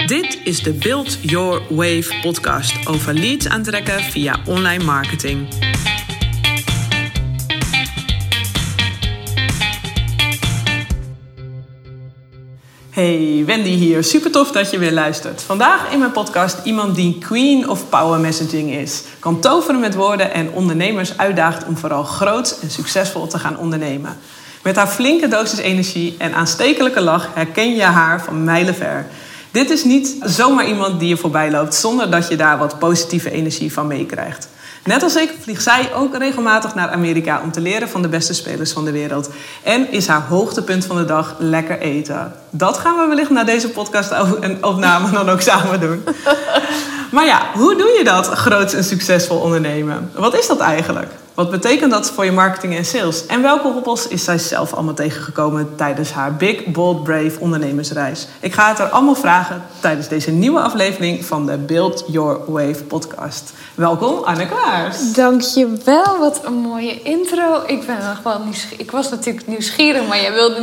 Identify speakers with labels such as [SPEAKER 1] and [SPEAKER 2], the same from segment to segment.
[SPEAKER 1] Dit is de Build Your Wave podcast over leads aantrekken via online marketing. Hey, Wendy hier. Super tof dat je weer luistert. Vandaag in mijn podcast iemand die queen of power messaging is. Kan toveren met woorden en ondernemers uitdaagt om vooral groot en succesvol te gaan ondernemen. Met haar flinke dosis energie en aanstekelijke lach herken je haar van mijlenver. Dit is niet zomaar iemand die je voorbij loopt zonder dat je daar wat positieve energie van meekrijgt. Net als ik vliegt zij ook regelmatig naar Amerika om te leren van de beste spelers van de wereld. En is haar hoogtepunt van de dag lekker eten. Dat gaan we wellicht na deze podcast-opname dan ook samen doen. Maar ja, hoe doe je dat, groot en succesvol ondernemen? Wat is dat eigenlijk? Wat betekent dat voor je marketing en sales? En welke hobbels is zij zelf allemaal tegengekomen tijdens haar Big, Bold, Brave ondernemersreis? Ik ga het er allemaal vragen tijdens deze nieuwe aflevering van de Build Your Wave podcast. Welkom, Anne Klaars.
[SPEAKER 2] Dankjewel, wat een mooie intro. Ik ben nog wel nieuwsgierig. Ik was natuurlijk nieuwsgierig, maar jij wilde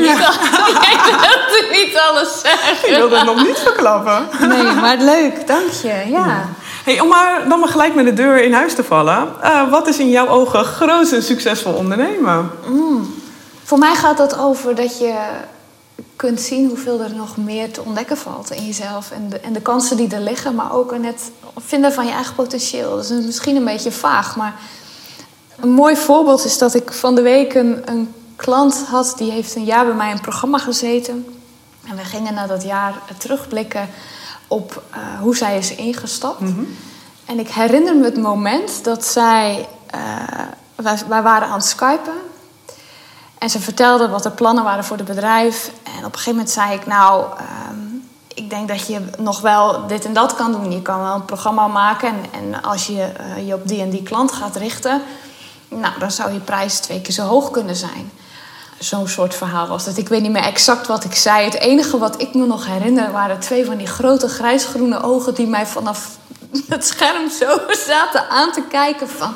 [SPEAKER 2] niet alles zeggen.
[SPEAKER 1] Ik wilde het nog niet verklappen.
[SPEAKER 2] Nee, maar leuk, dank je. Ja.
[SPEAKER 1] Hey, om dan maar gelijk met de deur in huis te vallen. Wat is in jouw ogen groot en succesvol ondernemen?
[SPEAKER 2] Voor mij gaat dat over dat je kunt zien hoeveel er nog meer te ontdekken valt in jezelf. En de kansen die er liggen, maar ook het vinden van je eigen potentieel. Dat is misschien een beetje vaag, maar een mooi voorbeeld is dat ik van de week een klant had. Die heeft een jaar bij mij in een programma gezeten. En we gingen na dat jaar terugblikken op hoe zij is ingestapt. Mm-hmm. En ik herinner me het moment dat zij... wij waren aan het skypen. En ze vertelde wat de plannen waren voor het bedrijf. En op een gegeven moment zei ik... ik denk dat je nog wel dit en dat kan doen. Je kan wel een programma maken. En als je je op die en die klant gaat richten... nou, dan zou je prijs 2 keer zo hoog kunnen zijn. Zo'n soort verhaal was het. Ik weet niet meer exact wat ik zei. Het enige wat ik me nog herinner waren 2 van die grote grijsgroene ogen die mij vanaf het scherm zo zaten aan te kijken van...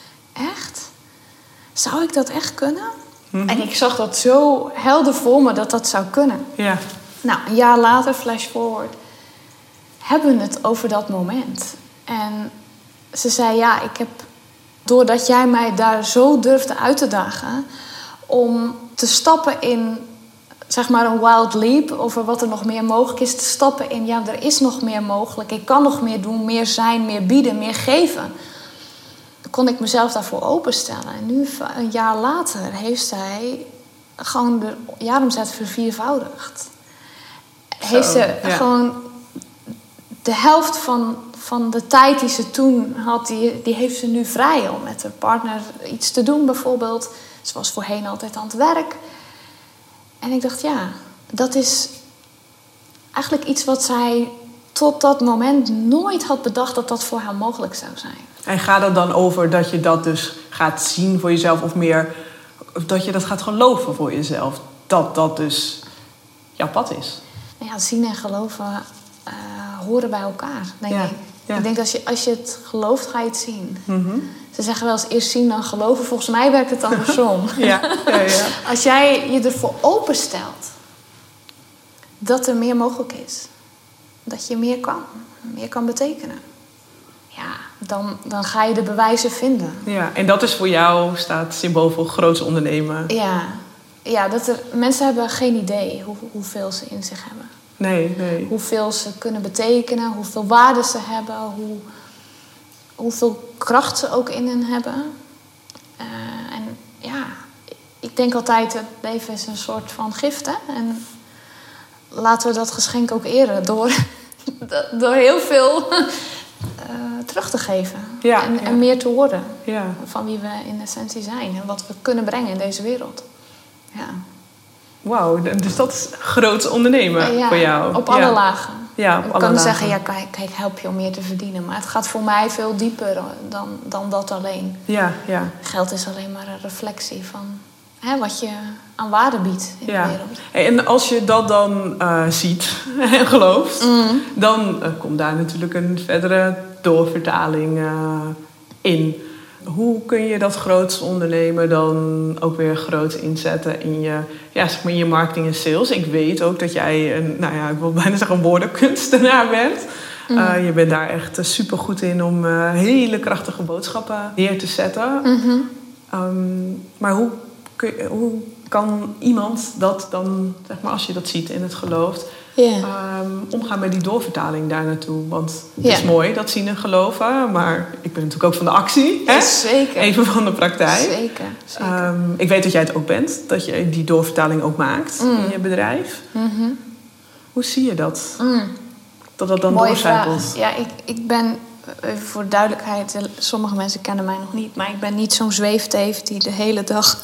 [SPEAKER 2] Echt? Zou ik dat echt kunnen? Mm-hmm. En ik zag dat zo helder voor me dat dat zou kunnen.
[SPEAKER 1] Ja.
[SPEAKER 2] Nou, een jaar later, flash forward, hebben we het over dat moment. En ze zei, ja, ik heb... doordat jij mij daar zo durfde uit te dagen... om te stappen in, zeg maar, een wild leap... over wat er nog meer mogelijk is. Te stappen in, ja, er is nog meer mogelijk. Ik kan nog meer doen, meer zijn, meer bieden, meer geven. Dan kon ik mezelf daarvoor openstellen. En nu, een jaar later, heeft zij gewoon de jaaromzet verviervoudigd. Heeft ze gewoon de helft van de tijd die ze toen had... die heeft ze nu vrij om met haar partner iets te doen, bijvoorbeeld... Ze was voorheen altijd aan het werk. En ik dacht, ja, dat is eigenlijk iets wat zij tot dat moment nooit had bedacht dat dat voor haar mogelijk zou zijn.
[SPEAKER 1] En gaat het dan over dat je dat dus gaat zien voor jezelf of meer dat je dat gaat geloven voor jezelf? Dat dat dus jouw pad is?
[SPEAKER 2] Nou ja, zien en geloven horen bij elkaar, denk ik. Ja. Ik denk dat als je het gelooft, ga je het zien. Mm-hmm. Ze zeggen wel eens eerst zien dan geloven. Volgens mij werkt het andersom. Ja. Als jij je ervoor openstelt dat er meer mogelijk is. Dat je meer kan betekenen. Ja, dan ga je de bewijzen vinden. Ja,
[SPEAKER 1] en dat is voor jou, staat symbool voor groots ondernemen.
[SPEAKER 2] Ja, mensen hebben geen idee hoeveel ze in zich hebben.
[SPEAKER 1] Nee.
[SPEAKER 2] Hoeveel ze kunnen betekenen, hoeveel waarde ze hebben, hoeveel kracht ze ook in hen hebben. En ja, ik denk altijd, het leven is een soort van gift, hè? En laten we dat geschenk ook eren door heel veel terug te geven. En meer te worden van wie we in essentie zijn en wat we kunnen brengen in deze wereld. Ja.
[SPEAKER 1] Wauw, dus dat is groots ondernemen voor jou.
[SPEAKER 2] Op alle lagen.
[SPEAKER 1] Ja,
[SPEAKER 2] ik kan zeggen, kijk, help je om meer te verdienen. Maar het gaat voor mij veel dieper dan dat alleen. Ja. Geld is alleen maar een reflectie van wat je aan waarde biedt in de wereld.
[SPEAKER 1] En als je dat dan ziet en gelooft... dan komt daar natuurlijk een verdere doorvertaling in. hoe kun je dat groots ondernemen dan ook weer groots inzetten in je, zeg maar in je marketing en sales? Ik weet ook dat jij ik wil bijna zeggen een woordenkunstenaar bent. Je bent daar echt super goed in om hele krachtige boodschappen neer te zetten. Maar hoe kan iemand dat dan, zeg maar, als je dat ziet en het gelooft, omgaan met die doorvertaling daar naartoe? Want het is mooi dat zien en geloven, maar ik ben natuurlijk ook van de actie. Hè?
[SPEAKER 2] Zeker.
[SPEAKER 1] Even van de praktijk.
[SPEAKER 2] Zeker.
[SPEAKER 1] Ik weet dat jij het ook bent, dat je die doorvertaling ook maakt in je bedrijf. Hoe zie je dat? Dat dat dan doorcijpelt?
[SPEAKER 2] Ja, ik ben, voor duidelijkheid, sommige mensen kennen mij nog niet, maar ik ben niet zo'n zweefteef die de hele dag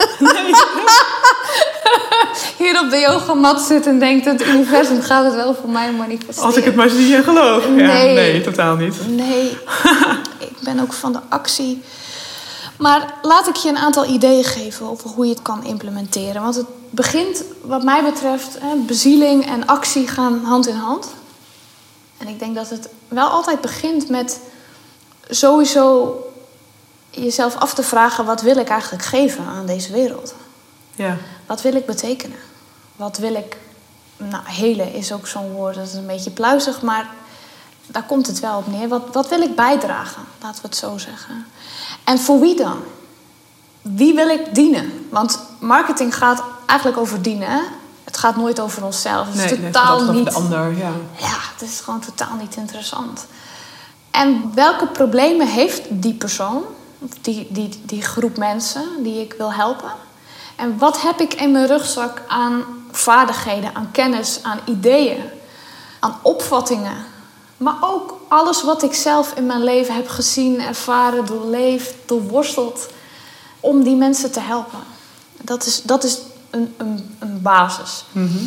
[SPEAKER 2] hier op de yogamat zit en denkt: het universum gaat het wel voor mij manifesteren.
[SPEAKER 1] Als ik het maar zie en geloof. Nee, totaal niet.
[SPEAKER 2] Nee, ik ben ook van de actie. Maar laat ik je een aantal ideeën geven over hoe je het kan implementeren. Want het begint, wat mij betreft, bezieling en actie gaan hand in hand. En ik denk dat het wel altijd begint met sowieso jezelf af te vragen: wat wil ik eigenlijk geven aan deze wereld?
[SPEAKER 1] Ja.
[SPEAKER 2] Wat wil ik betekenen? Wat wil ik... helen is ook zo'n woord, dat is een beetje pluizig, maar daar komt het wel op neer. Wat wil ik bijdragen? Laten we het zo zeggen. En voor wie dan? Wie wil ik dienen? Want marketing gaat eigenlijk over dienen, hè? Het gaat nooit over onszelf. Het is totaal niet over de ander. Ja, het is gewoon totaal niet En welke problemen heeft die persoon, die groep mensen die ik wil helpen? En wat heb ik in mijn rugzak aan vaardigheden, aan kennis, aan ideeën, aan opvattingen? Maar ook alles wat ik zelf in mijn leven heb gezien, ervaren, doorleefd, doorworsteld, om die mensen te helpen. Dat is een basis.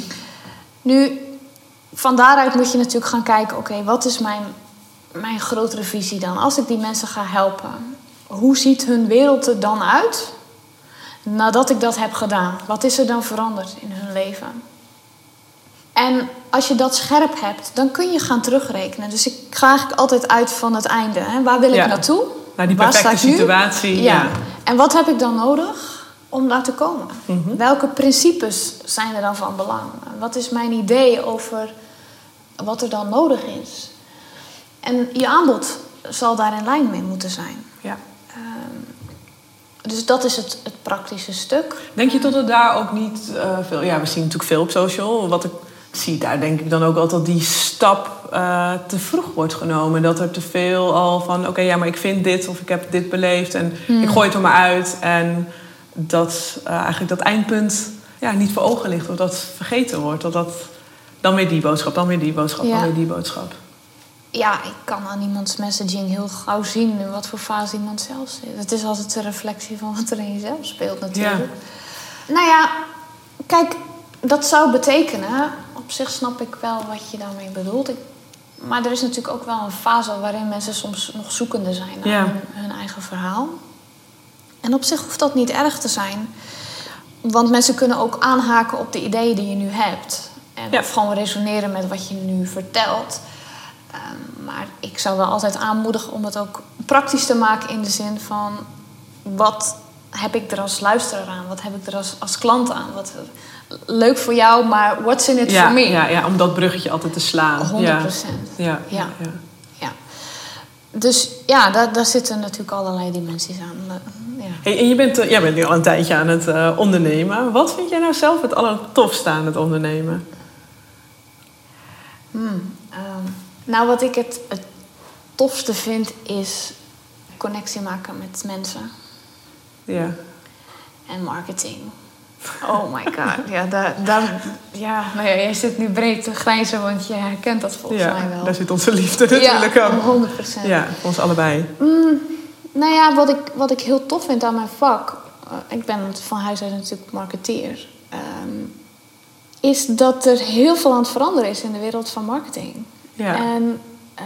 [SPEAKER 2] Nu, van daaruit moet je natuurlijk gaan kijken: oké, wat is mijn grotere visie dan? Als ik die mensen ga helpen, hoe ziet hun wereld er dan uit nadat ik dat heb gedaan? Wat is er dan veranderd in hun leven? En als je dat scherp hebt, dan kun je gaan terugrekenen. Dus ik ga eigenlijk altijd uit van het einde. Hè? Waar wil ik naartoe?
[SPEAKER 1] Naar die perfecte situatie.
[SPEAKER 2] Ja. En wat heb ik dan nodig om daar te komen? Welke principes zijn er dan van belang? Wat is mijn idee over wat er dan nodig is? En je aanbod zal daar in lijn mee moeten zijn.
[SPEAKER 1] Ja.
[SPEAKER 2] Dus dat is het praktische stuk.
[SPEAKER 1] Denk je dat het daar ook niet veel... Ja, we zien natuurlijk veel op social. Wat ik zie, daar denk ik dan ook altijd die stap te vroeg wordt genomen. Dat er te veel al van... Oké, maar ik vind dit of ik heb dit beleefd en ik gooi het er maar uit. En dat eigenlijk dat eindpunt niet voor ogen ligt. Of dat vergeten wordt. Dat dan weer die boodschap, dan weer die boodschap, dan weer die boodschap.
[SPEAKER 2] Ja, ik kan aan iemands messaging heel gauw zien in wat voor fase iemand zelf zit. Het is altijd een reflectie van wat er in jezelf speelt natuurlijk. Ja. Nou ja, kijk, dat zou betekenen... Op zich snap ik wel wat je daarmee bedoelt. Maar er is natuurlijk ook wel een fase waarin mensen soms nog zoekende zijn naar hun eigen verhaal. En op zich hoeft dat niet erg te zijn. Want mensen kunnen ook aanhaken op de ideeën die je nu hebt. En of gewoon resoneren met wat je nu vertelt. Maar ik zou wel altijd aanmoedigen om het ook praktisch te maken in de zin van... Wat heb ik er als luisteraar aan? Wat heb ik er als klant aan? Wat leuk voor jou, maar what's in it for me?
[SPEAKER 1] Ja, om dat bruggetje altijd te slaan.
[SPEAKER 2] 100%. Ja. Dus daar zitten natuurlijk allerlei dimensies aan.
[SPEAKER 1] Hey, en jij bent nu al een tijdje aan het ondernemen. Wat vind jij nou zelf het allertofste aan het ondernemen?
[SPEAKER 2] Nou, wat ik het tofste vind is connectie maken met mensen.
[SPEAKER 1] Ja.
[SPEAKER 2] En marketing. Oh my god. Jij zit nu breed te grijnzen, want je herkent dat volgens mij wel.
[SPEAKER 1] Daar zit onze liefde natuurlijk ook.
[SPEAKER 2] 100%.
[SPEAKER 1] Ja, voor ons allebei.
[SPEAKER 2] Nou ja, wat ik heel tof vind aan mijn vak... ik ben van huis uit natuurlijk marketeer... is dat er heel veel aan het veranderen is in de wereld van marketing. Ja. En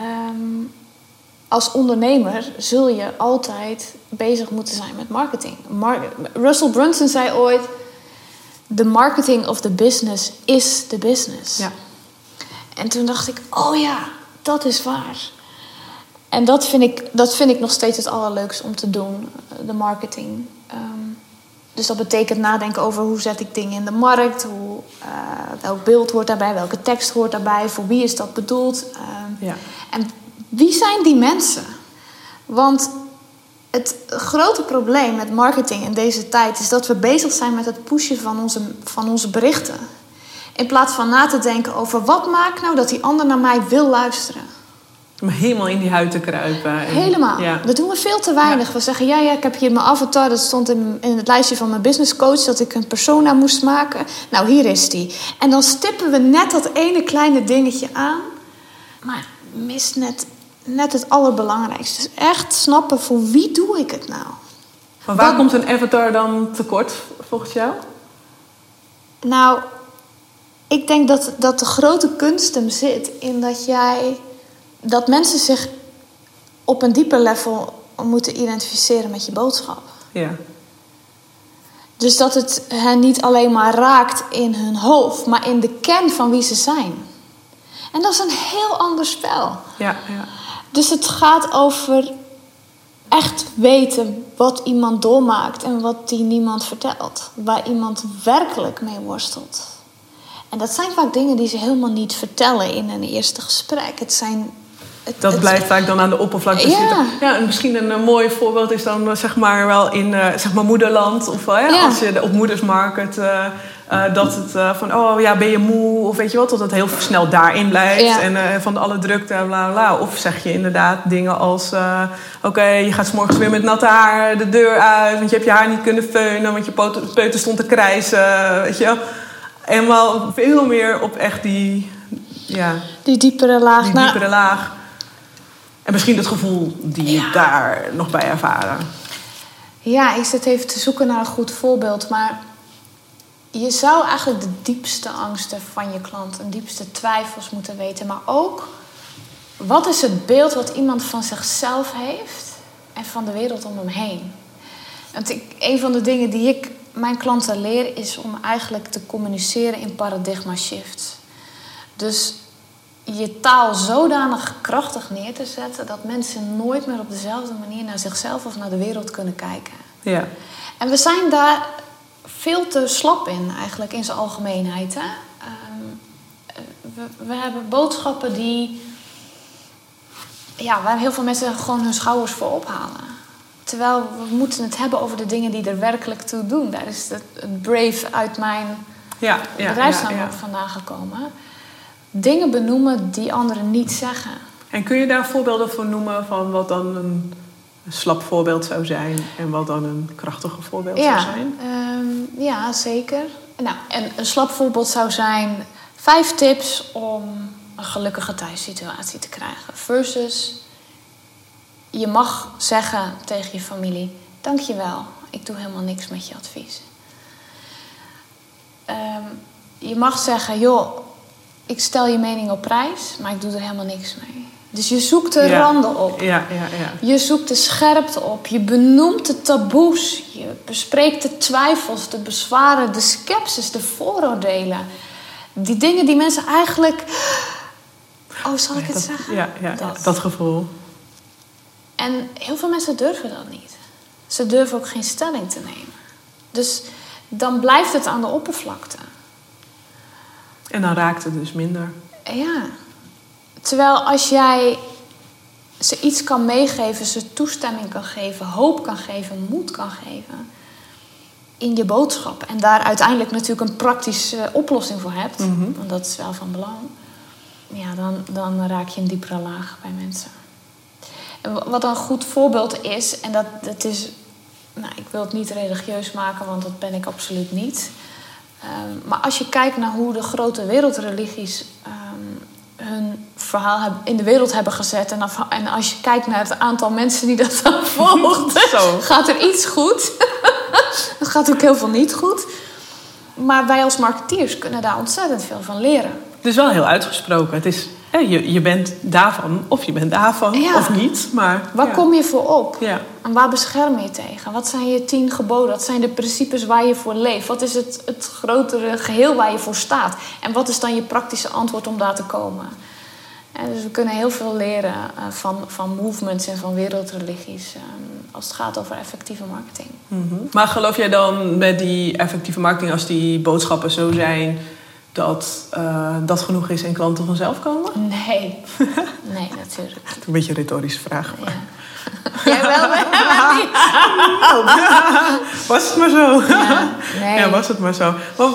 [SPEAKER 2] als ondernemer zul je altijd bezig moeten zijn met marketing. Russell Brunson zei ooit... The marketing of the business is the business. Ja. En toen dacht ik, oh ja, dat is waar. En dat vind ik nog steeds het allerleukste om te doen, de marketing. Dus dat betekent nadenken over hoe zet ik dingen in de markt, welk beeld hoort daarbij, welke tekst hoort daarbij, voor wie is dat bedoeld. En wie zijn die mensen? Want het grote probleem met marketing in deze tijd is dat we bezig zijn met het pushen van onze berichten. In plaats van na te denken over wat maakt nou dat die ander naar mij wil luisteren.
[SPEAKER 1] Om helemaal in die huid te kruipen.
[SPEAKER 2] Helemaal. Ja. Dat doen we veel te weinig. Ja. We zeggen, ja, ik heb hier mijn avatar. Dat stond in het lijstje van mijn business coach, dat ik een persona moest maken. Nou, hier is die. En dan stippen we net dat ene kleine dingetje aan. Maar mist net het allerbelangrijkste. Dus echt snappen, voor wie doe ik het nou?
[SPEAKER 1] Maar waar komt een avatar dan tekort, volgens jou?
[SPEAKER 2] Nou, ik denk dat de grote kunst hem zit in dat mensen zich op een dieper level moeten identificeren met je boodschap.
[SPEAKER 1] Ja. Dus
[SPEAKER 2] dat het hen niet alleen maar raakt in hun hoofd, maar in de kern van wie ze zijn. En dat is een heel ander spel.
[SPEAKER 1] Ja.
[SPEAKER 2] Dus het gaat over echt weten wat iemand doormaakt en wat die niemand vertelt. Waar iemand werkelijk mee worstelt. En dat zijn vaak dingen die ze helemaal niet vertellen in een eerste gesprek. Dat
[SPEAKER 1] blijft vaak dan aan de oppervlakte zitten. Ja, en misschien een mooi voorbeeld is dan zeg maar wel in zeg maar moederland. Of als je op moedersmarkt dat het van ben je moe? Of weet je wat, dat het heel snel daarin blijft. Ja. En van alle drukte en bla bla. Of zeg je inderdaad dingen als je gaat 's morgens weer met natte haar de deur uit. Want je hebt je haar niet kunnen feunen. Want je peuter stond te krijsen. Weet je wel. En wel veel meer op echt die
[SPEAKER 2] diepere laag.
[SPEAKER 1] En misschien het gevoel die je daar nog bij ervaren.
[SPEAKER 2] Ja, ik zit even te zoeken naar een goed voorbeeld. Maar je zou eigenlijk de diepste angsten van je klant en diepste twijfels moeten weten. Maar ook, wat is het beeld wat iemand van zichzelf heeft en van de wereld om hem heen? Want een van de dingen die ik mijn klanten leer is om eigenlijk te communiceren in paradigma shifts. Dus je taal zodanig krachtig neer te zetten dat mensen nooit meer op dezelfde manier naar zichzelf of naar de wereld kunnen kijken.
[SPEAKER 1] Ja.
[SPEAKER 2] En we zijn daar veel te slap in eigenlijk in zijn algemeenheid. Hè? We hebben boodschappen waar heel veel mensen gewoon hun schouders voor ophalen. Terwijl we moeten het hebben over de dingen die er werkelijk toe doen. Daar is het Brave uit mijn bedrijfsnaam ook vandaan gekomen. Dingen benoemen die anderen niet zeggen.
[SPEAKER 1] En kun je daar voorbeelden voor noemen van wat dan een slap voorbeeld zou zijn en wat dan een krachtige voorbeeld zou zijn?
[SPEAKER 2] Ja, zeker. Nou, en een slap voorbeeld zou zijn 5 tips om een gelukkige thuissituatie te krijgen. Versus, je mag zeggen tegen je familie, dankjewel, ik doe helemaal niks met je advies. Je mag zeggen, joh, ik stel je mening op prijs, maar ik doe er helemaal niks mee. Dus je zoekt de randen op.
[SPEAKER 1] Ja.
[SPEAKER 2] Je zoekt de scherpte op. Je benoemt de taboes. Je bespreekt de twijfels, de bezwaren, de sceptisch, de vooroordelen. Die dingen die mensen eigenlijk... zal ik het zeggen?
[SPEAKER 1] Ja, dat gevoel.
[SPEAKER 2] En heel veel mensen durven dat niet. Ze durven ook geen stelling te nemen. Dus dan blijft het aan de oppervlakte.
[SPEAKER 1] En dan raakt het dus minder.
[SPEAKER 2] Ja. Terwijl als jij ze iets kan meegeven, ze toestemming kan geven, hoop kan geven, moed kan geven in je boodschap. En daar uiteindelijk natuurlijk een praktische oplossing voor hebt. Mm-hmm. Want dat is wel van belang. Ja, dan raak je een diepere laag bij mensen. En wat een goed voorbeeld is, en dat is... Nou, ik wil het niet religieus maken, want dat ben ik absoluut niet. Maar als je kijkt naar hoe de grote wereldreligies hun verhaal in de wereld hebben gezet. En als je kijkt naar het aantal mensen die dat dan volgt, gaat er iets goed. Er gaat ook heel veel niet goed. Maar wij als marketeers kunnen daar ontzettend veel van leren.
[SPEAKER 1] Het is wel heel uitgesproken. Het is, je bent daarvan of je bent daarvan of niet. Maar,
[SPEAKER 2] waar kom je voor op?
[SPEAKER 1] Ja.
[SPEAKER 2] En waar bescherm je tegen? Wat zijn je 10 geboden? Wat zijn de principes waar je voor leeft? Wat is het grotere geheel waar je voor staat? En wat is dan je praktische antwoord om daar te komen? Dus we kunnen heel veel leren van movements en van wereldreligies als het gaat over effectieve marketing.
[SPEAKER 1] Mm-hmm. Maar geloof jij dan met die effectieve marketing, als die boodschappen zo zijn, dat genoeg is en klanten vanzelf komen?
[SPEAKER 2] Nee, natuurlijk.
[SPEAKER 1] Een beetje een retorische vraag. Maar.
[SPEAKER 2] Ja. Jij wel?
[SPEAKER 1] Was het maar zo?
[SPEAKER 2] Ja, nee.
[SPEAKER 1] Ja, was het maar zo.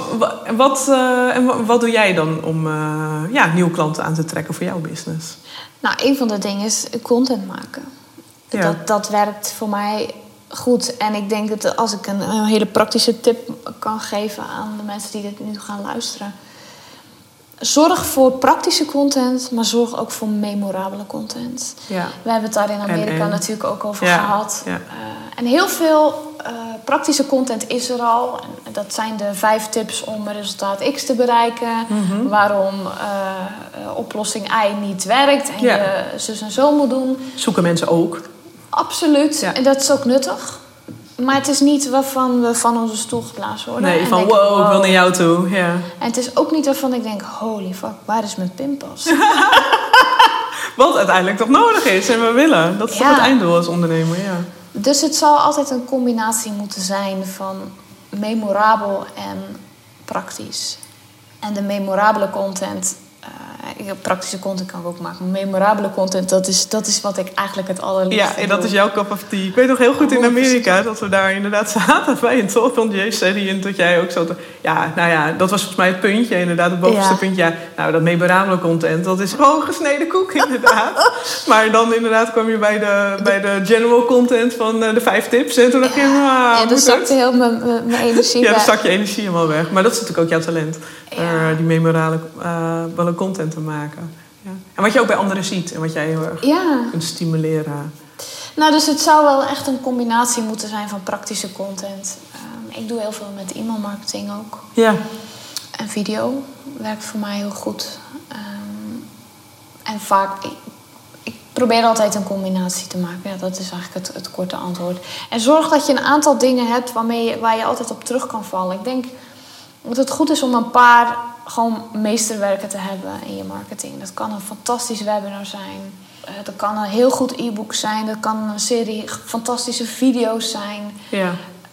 [SPEAKER 1] Wat doe jij dan om nieuwe klanten aan te trekken voor jouw business?
[SPEAKER 2] Nou, een van de dingen is content maken. Ja. Dat werkt voor mij goed. En ik denk dat als ik een hele praktische tip kan geven aan de mensen die dit nu gaan luisteren. Zorg voor praktische content, maar zorg ook voor memorabele content. Ja. We hebben het daar in Amerika natuurlijk ook over gehad. Ja. En heel veel praktische content is er al. Dat zijn de 5 tips om resultaat X te bereiken. Mm-hmm. Waarom oplossing Y niet werkt en je zus en zo moet doen.
[SPEAKER 1] Zoeken mensen ook.
[SPEAKER 2] Absoluut. Ja. En dat is ook nuttig. Maar het is niet waarvan we van onze stoel geblazen worden.
[SPEAKER 1] Nee, van wow, ik wil naar jou toe. Ja.
[SPEAKER 2] En het is ook niet waarvan ik denk, holy fuck, waar is mijn pinpas?
[SPEAKER 1] Wat uiteindelijk toch nodig is en we willen. Dat is toch het einddoel als ondernemer, ja.
[SPEAKER 2] Dus het zal altijd een combinatie moeten zijn van memorabel en praktisch. En de memorabele content, praktische content kan ik ook maken. Memorabele content, dat is wat ik eigenlijk het allerliefste doe.
[SPEAKER 1] Ja, dat is jouw cup of tea. Ik weet nog heel goed in Amerika dat we daar inderdaad zaten bij een 12-punt-serie. En dat jij ook zo... dat was volgens mij het puntje, inderdaad, het bovenste puntje. Ja, nou, dat memorabele content, dat is gewoon gesneden koek, inderdaad. Maar dan inderdaad kwam je bij de general content van de 5 tips. En toen dacht je,
[SPEAKER 2] dan zakte heel mijn energie weg.
[SPEAKER 1] Ja, dan zak je energie helemaal weg. Maar dat is natuurlijk ook jouw talent. Die memorabele content te maken. Ja. En wat je ook bij anderen ziet en wat jij heel erg kunt stimuleren.
[SPEAKER 2] Nou, dus het zou wel echt een combinatie moeten zijn van praktische content. Ik doe heel veel met e-mailmarketing ook. Ja. En video werkt voor mij heel goed. En vaak... Ik probeer altijd een combinatie te maken. Ja, dat is eigenlijk het korte antwoord. En zorg dat je een aantal dingen hebt waar je altijd op terug kan vallen. Ik denk dat het goed is om een paar gewoon meesterwerken te hebben in je marketing. Dat kan een fantastisch webinar zijn. Dat kan een heel goed e-book zijn. Dat kan een serie fantastische video's zijn. Ja.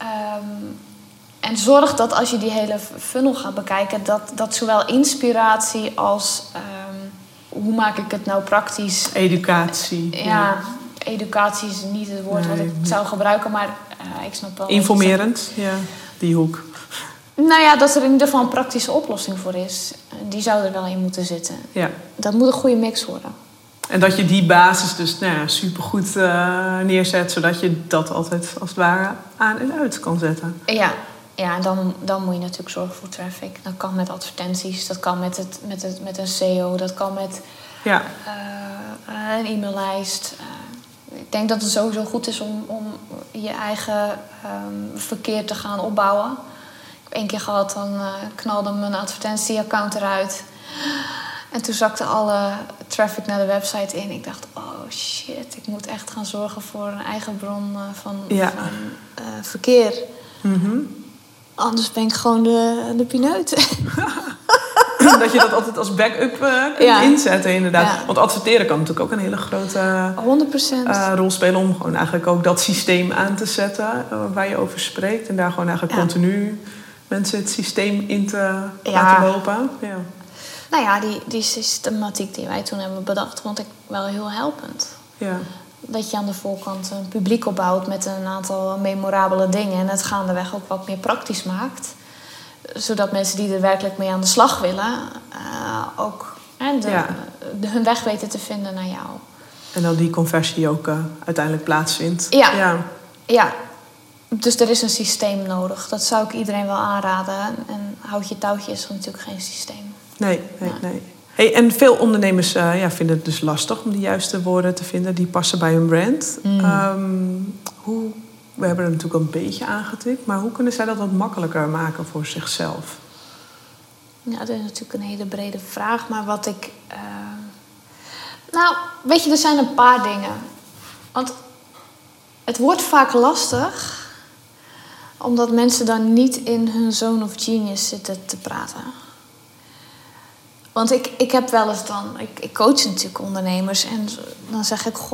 [SPEAKER 2] En zorg dat als je die hele funnel gaat bekijken, dat zowel inspiratie als hoe maak ik het nou praktisch.
[SPEAKER 1] Educatie.
[SPEAKER 2] Ja, educatie is niet het woord wat ik zou gebruiken, maar ik snap wel.
[SPEAKER 1] Informerend, die hoek.
[SPEAKER 2] Nou ja, dat er in ieder geval een praktische oplossing voor is. Die zou er wel in moeten zitten. Ja. Dat moet een goede mix worden.
[SPEAKER 1] En dat je die basis dus supergoed neerzet, zodat je dat altijd als het ware aan en uit kan zetten.
[SPEAKER 2] Ja, en dan moet je natuurlijk zorgen voor traffic. Dat kan met advertenties, dat kan met een SEO, dat kan met een e-maillijst. Ik denk dat het sowieso goed is om je eigen verkeer te gaan opbouwen. Ik heb 1 keer gehad, dan knalde mijn advertentieaccount eruit. En toen zakte alle traffic naar de website in. Ik dacht, oh shit, ik moet echt gaan zorgen voor een eigen bron van verkeer. Mm-hmm. Anders ben ik gewoon de pineut.
[SPEAKER 1] Dat je dat altijd als backup kunt inzetten, inderdaad. Ja. Want adverteren kan natuurlijk ook een hele grote
[SPEAKER 2] 100%
[SPEAKER 1] rol spelen om gewoon eigenlijk ook dat systeem aan te zetten waar je over spreekt. En daar gewoon eigenlijk continu mensen het systeem in te laten lopen. Ja.
[SPEAKER 2] Nou ja, die systematiek die wij toen hebben bedacht, vond ik wel heel helpend. Ja. Dat je aan de voorkant een publiek opbouwt met een aantal memorabele dingen en het gaandeweg ook wat meer praktisch maakt. Zodat mensen die er werkelijk mee aan de slag willen, ook hun weg weten te vinden naar jou.
[SPEAKER 1] En dan die conversie ook uiteindelijk plaatsvindt.
[SPEAKER 2] Ja. Dus er is een systeem nodig. Dat zou ik iedereen wel aanraden. En houd je touwtje is er natuurlijk geen systeem.
[SPEAKER 1] Nee. Hey, en veel ondernemers vinden het dus lastig om de juiste woorden te vinden die passen bij hun brand. We hebben er natuurlijk al een beetje aangetikt, maar hoe kunnen zij dat wat makkelijker maken voor zichzelf?
[SPEAKER 2] Ja, dat is natuurlijk een hele brede vraag, maar wat ik... Nou, weet je, er zijn een paar dingen. Want het wordt vaak lastig, omdat mensen dan niet in hun zone of genius zitten te praten. Want ik heb wel eens dan... Ik coach natuurlijk ondernemers. En dan zeg ik...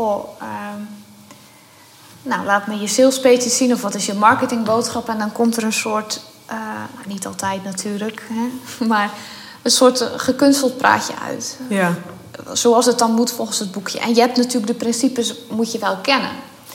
[SPEAKER 2] laat me je sales page zien. Of wat is je marketingboodschap? En dan komt er een soort... niet altijd natuurlijk. Hè, maar een soort gekunsteld praatje uit.
[SPEAKER 1] Ja.
[SPEAKER 2] Zoals het dan moet volgens het boekje. En je hebt natuurlijk de principes... moet je wel kennen.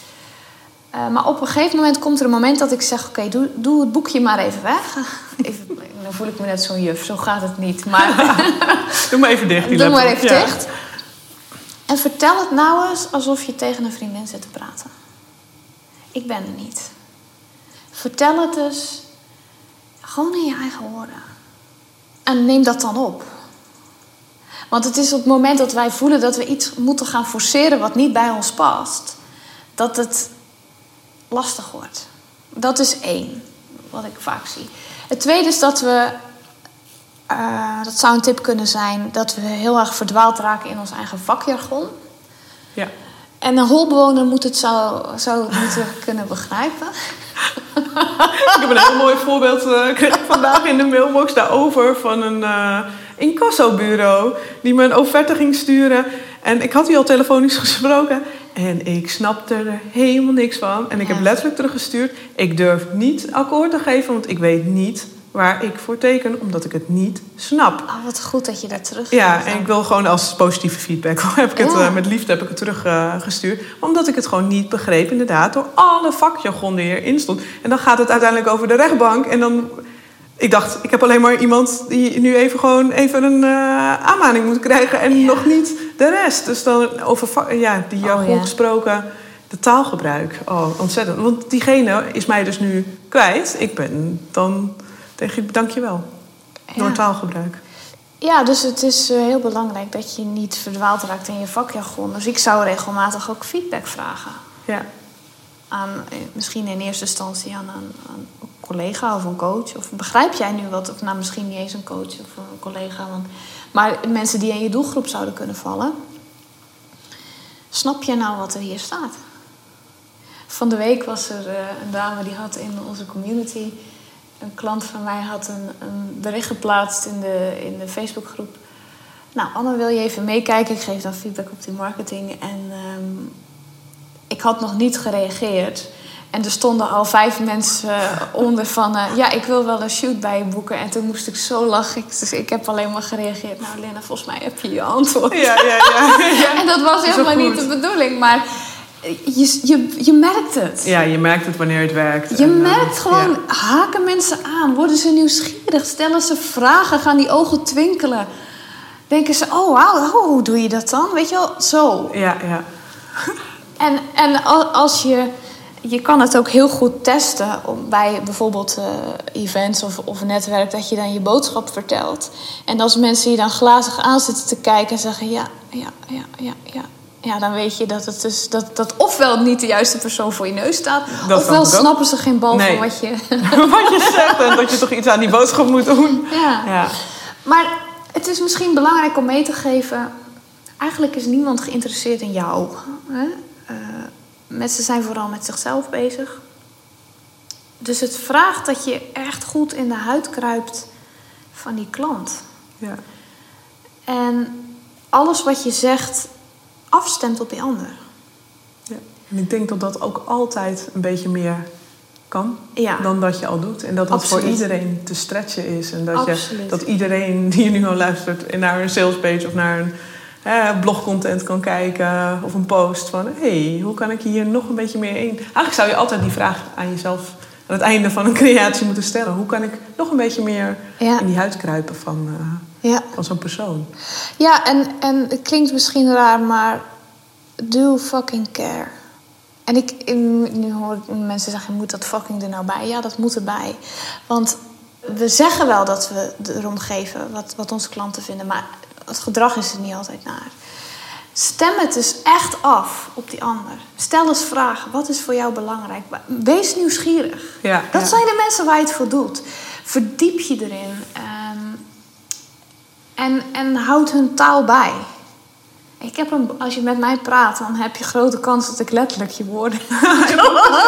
[SPEAKER 2] Maar op een gegeven moment komt er een moment dat ik zeg... Oké, doe het boekje maar even weg. Dan voel ik me net zo'n juf. Zo gaat het niet. Maar
[SPEAKER 1] Doe maar even dicht.
[SPEAKER 2] Doe maar even dicht. En vertel het nou eens alsof je tegen een vriendin zit te praten. Ik ben er niet. Vertel het dus gewoon in je eigen woorden. En neem dat dan op. Want het is op het moment dat wij voelen dat we iets moeten gaan forceren... wat niet bij ons past... dat het lastig wordt. Dat is 1, wat ik vaak zie. Het tweede is dat we... dat zou een tip kunnen zijn... dat we heel erg verdwaald raken in ons eigen vakjargon.
[SPEAKER 1] Ja.
[SPEAKER 2] En een holbewoner moet het zou moeten kunnen begrijpen.
[SPEAKER 1] Ik heb een heel mooi voorbeeld kreeg ik vandaag in de mailbox daarover... van een incassobureau die me een offerte ging sturen. En ik had die al telefonisch gesproken... En ik snapte er helemaal niks van. En ik heb letterlijk teruggestuurd... ik durf niet akkoord te geven... want ik weet niet waar ik voor teken... omdat ik het niet snap.
[SPEAKER 2] Oh, wat goed dat je dat terug...
[SPEAKER 1] Ja, en ik wil gewoon als positieve feedback... met liefde heb ik het teruggestuurd. Omdat ik het gewoon niet begreep inderdaad... door alle vakjargon die erin stond. En dan gaat het uiteindelijk over de rechtbank... en dan... Ik dacht, ik heb alleen maar iemand die nu even een aanmaning moet krijgen... en nog niet de rest. Dus dan over die jargon gesproken, de taalgebruik. Oh, ontzettend. Want diegene is mij dus nu kwijt. Ik ben dan tegen je dankjewel. Door taalgebruik.
[SPEAKER 2] Ja, dus het is heel belangrijk dat je niet verdwaald raakt in je vakjargon. Dus ik zou regelmatig ook feedback vragen.
[SPEAKER 1] Ja.
[SPEAKER 2] Misschien in eerste instantie aan een collega of een coach. Of begrijp jij nu wat? Of nou, misschien niet eens een coach of een collega. Maar mensen die in je doelgroep zouden kunnen vallen. Snap je nou wat er hier staat? Van de week was er een dame die had in onze community... Een klant van mij had een bericht geplaatst in de Facebookgroep. Nou, Anne, wil je even meekijken? Ik geef dan feedback op die marketing. En ik had nog niet gereageerd. En er stonden al 5 mensen onder van... ik wil wel een shoot bij je boeken. En toen moest ik zo lachen. Dus ik heb alleen maar gereageerd. Nou, Lena, volgens mij heb je je antwoord.
[SPEAKER 1] Ja.
[SPEAKER 2] En dat was helemaal niet de bedoeling. Maar je merkt het.
[SPEAKER 1] Ja, je merkt het wanneer het werkt.
[SPEAKER 2] Je merkt gewoon, haken mensen aan. Worden ze nieuwsgierig? Stellen ze vragen? Gaan die ogen twinkelen? Denken ze, oh wauw, hoe doe je dat dan? Weet je wel, zo.
[SPEAKER 1] Ja.
[SPEAKER 2] En als je kan het ook heel goed testen bij bijvoorbeeld events of netwerk, dat je dan je boodschap vertelt. En als mensen je dan glazig aan zitten te kijken en zeggen ja, dan weet je dat het dus dat ofwel niet de juiste persoon voor je neus staat, ofwel snappen ze geen bal van wat je
[SPEAKER 1] wat je zegt en dat je toch iets aan die boodschap moet doen.
[SPEAKER 2] Ja. Maar het is misschien belangrijk om mee te geven, eigenlijk is niemand geïnteresseerd in jou. Hè? Mensen zijn vooral met zichzelf bezig. Dus het vraagt dat je echt goed in de huid kruipt van die klant.
[SPEAKER 1] Ja.
[SPEAKER 2] En alles wat je zegt afstemt op die ander.
[SPEAKER 1] Ja. En ik denk dat dat ook altijd een beetje meer kan dan dat je al doet. En dat dat voor iedereen te stretchen is. En dat iedereen die nu al luistert naar een salespage of naar een blogcontent kan kijken of een post van hoe kan ik hier nog een beetje meer in? Eigenlijk zou je altijd die vraag aan jezelf aan het einde van een creatie moeten stellen. Hoe kan ik nog een beetje meer in die huid kruipen van zo'n persoon? Ja,
[SPEAKER 2] en het klinkt misschien raar, maar do fucking care. En nu hoor ik mensen zeggen, moet dat fucking er nou bij? Ja, dat moet erbij. Want we zeggen wel dat we erom geven wat onze klanten vinden, maar het gedrag is er niet altijd naar. Stem het dus echt af op die ander. Stel eens vragen. Wat is voor jou belangrijk? Wees nieuwsgierig. Dat zijn de mensen waar je het voor doet. Verdiep je erin. En houd hun taal bij. Als je met mij praat, dan heb je grote kans dat ik letterlijk je woorden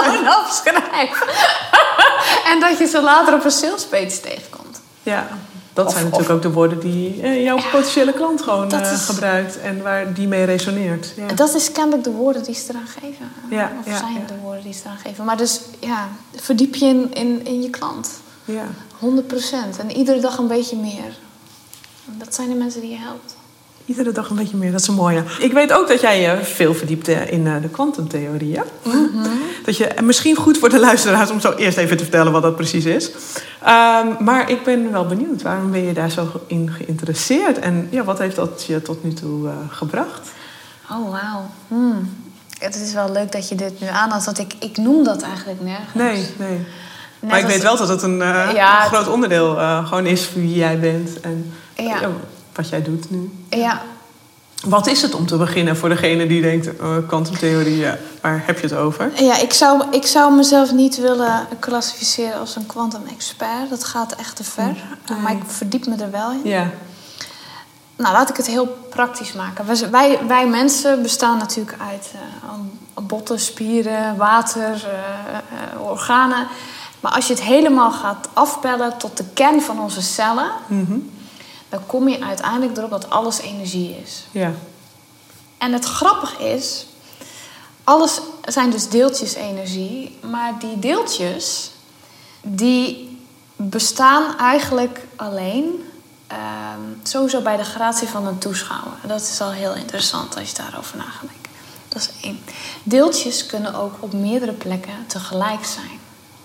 [SPEAKER 2] opschrijf. En dat je ze later op een salespage tegenkomt.
[SPEAKER 1] Ja. Dat zijn natuurlijk ook de woorden die jouw potentiële klant gewoon
[SPEAKER 2] is,
[SPEAKER 1] gebruikt en waar die mee resoneert. Ja.
[SPEAKER 2] Dat is kennelijk de woorden die ze eraan geven.
[SPEAKER 1] Ja,
[SPEAKER 2] of zijn de woorden die ze eraan geven. Maar dus verdiep je in je klant.
[SPEAKER 1] Ja.
[SPEAKER 2] 100%. En iedere dag een beetje meer. Dat zijn de mensen die je helpt.
[SPEAKER 1] Iedere dag een beetje meer, dat is een mooie. Ik weet ook dat jij je veel verdiept in de kwantumtheorie. Mm-hmm. Dat je, misschien goed voor de luisteraars om zo eerst even te vertellen wat dat precies is. Maar ik ben wel benieuwd, waarom ben je daar zo in geïnteresseerd? En wat heeft dat je tot nu toe gebracht?
[SPEAKER 2] Oh, wauw. Het is wel leuk dat je dit nu aanhaalt, want ik noem dat eigenlijk nergens.
[SPEAKER 1] Nee. Maar ik weet wel dat het een groot onderdeel gewoon is voor wie jij bent en wat jij doet nu.
[SPEAKER 2] Ja.
[SPEAKER 1] Wat is het om te beginnen voor degene die denkt, kwantumtheorie, waar heb je het over?
[SPEAKER 2] Ja, ik zou mezelf niet willen klassificeren als een kwantum-expert. Dat gaat echt te ver. Nee. Maar ik verdiep me er wel in.
[SPEAKER 1] Ja.
[SPEAKER 2] Nou, laat ik het heel praktisch maken. Wij mensen bestaan natuurlijk uit botten, spieren, water, organen. Maar als je het helemaal gaat afpellen tot de kern van onze cellen... Mm-hmm. Dan kom je uiteindelijk erop dat alles energie is.
[SPEAKER 1] Ja.
[SPEAKER 2] En het grappige is... alles zijn dus deeltjes energie. Maar die deeltjes... die bestaan eigenlijk alleen... sowieso bij de gratie van een toeschouwer. Dat is al heel interessant als je daarover na gaat denken. Dat is 1. Deeltjes kunnen ook op meerdere plekken tegelijk zijn.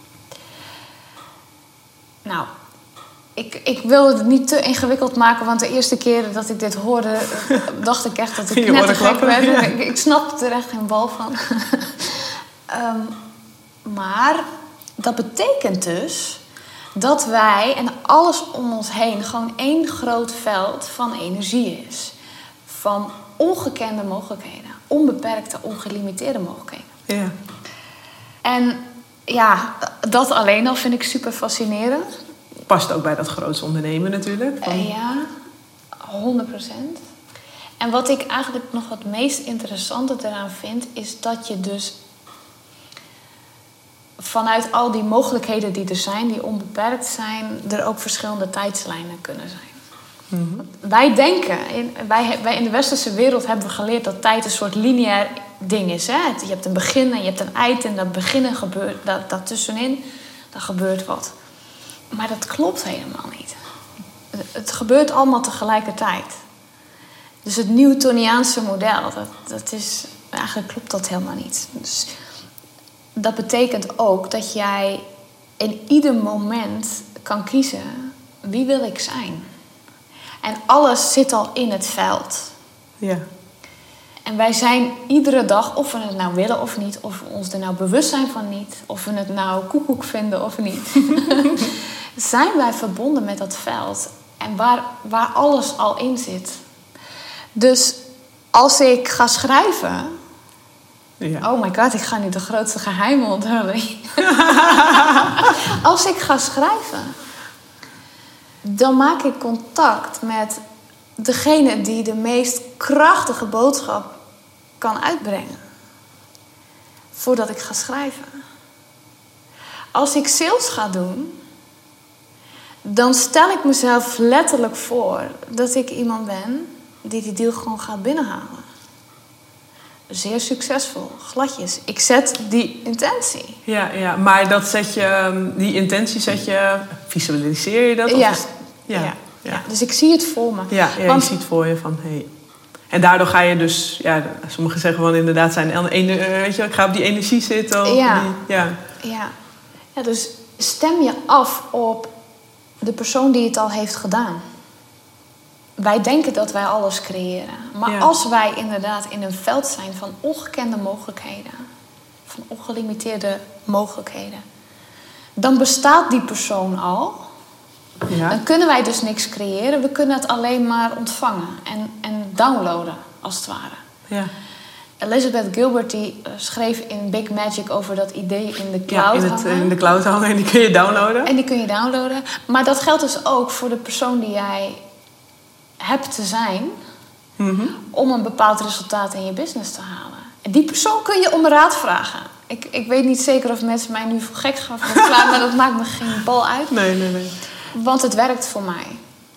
[SPEAKER 2] Nou... Ik wilde het niet te ingewikkeld maken, want de eerste keer dat ik dit hoorde, dacht ik echt dat ik net te gek werd. Ja. Ik snapte er echt geen bal van. Maar dat betekent dus dat wij en alles om ons heen gewoon één groot veld van energie is. Van ongekende mogelijkheden. Onbeperkte, ongelimiteerde mogelijkheden.
[SPEAKER 1] Ja.
[SPEAKER 2] En dat alleen al vind ik super fascinerend.
[SPEAKER 1] Past ook bij dat grootste ondernemen natuurlijk.
[SPEAKER 2] Ja, 100%. En wat ik eigenlijk nog het meest interessante eraan vind... is dat je dus vanuit al die mogelijkheden die er zijn... die onbeperkt zijn, er ook verschillende tijdslijnen kunnen zijn. Mm-hmm. Wij denken, wij in de westerse wereld hebben we geleerd... dat tijd een soort lineair ding is. Hè? Je hebt een begin en je hebt een eind en dat beginnen gebeurt... dat tussenin, daar gebeurt wat... Maar dat klopt helemaal niet. Het gebeurt allemaal tegelijkertijd. Dus het Newtoniaanse model, dat is... Eigenlijk klopt dat helemaal niet. Dus dat betekent ook dat jij in ieder moment kan kiezen... wie wil ik zijn? En alles zit al in het veld.
[SPEAKER 1] Ja.
[SPEAKER 2] En wij zijn iedere dag, of we het nou willen of niet... of we ons er nou bewust zijn van niet... of we het nou koekoek vinden of niet... zijn wij verbonden met dat veld. En waar alles al in zit. Dus als ik ga schrijven... Ja. Oh my god, ik ga nu de grootste geheimen onthullen. Als ik ga schrijven... dan maak ik contact met degene die de meest krachtige boodschap kan uitbrengen. Voordat ik ga schrijven. Als ik sales ga doen... dan stel ik mezelf letterlijk voor dat ik iemand ben die deal gewoon gaat binnenhalen. Zeer succesvol, gladjes. Ik zet die intentie.
[SPEAKER 1] Ja, maar die intentie visualiseer je dat?
[SPEAKER 2] Ja. Ja. Dus ik zie het voor me.
[SPEAKER 1] Ja, want je ziet voor je van, hey. En daardoor ga je dus, sommigen zeggen van inderdaad ik ga op die energie zitten.
[SPEAKER 2] Ja, dus stem je af op de persoon die het al heeft gedaan. Wij denken dat wij alles creëren. Maar als wij inderdaad in een veld zijn van ongekende mogelijkheden... van ongelimiteerde mogelijkheden... dan bestaat die persoon al. Ja. Dan kunnen wij dus niks creëren. We kunnen het alleen maar ontvangen en downloaden, als het ware.
[SPEAKER 1] Ja.
[SPEAKER 2] Elizabeth Gilbert die schreef in Big Magic over dat idee in de cloud
[SPEAKER 1] in de cloud hangen en die kun je downloaden.
[SPEAKER 2] Maar dat geldt dus ook voor de persoon die jij hebt te zijn... Mm-hmm. om een bepaald resultaat in je business te halen. En die persoon kun je om raad vragen. Ik weet niet zeker of mensen mij nu voor gek gaan verklaren... maar dat maakt me geen bal uit.
[SPEAKER 1] Nee.
[SPEAKER 2] Want het werkt voor mij.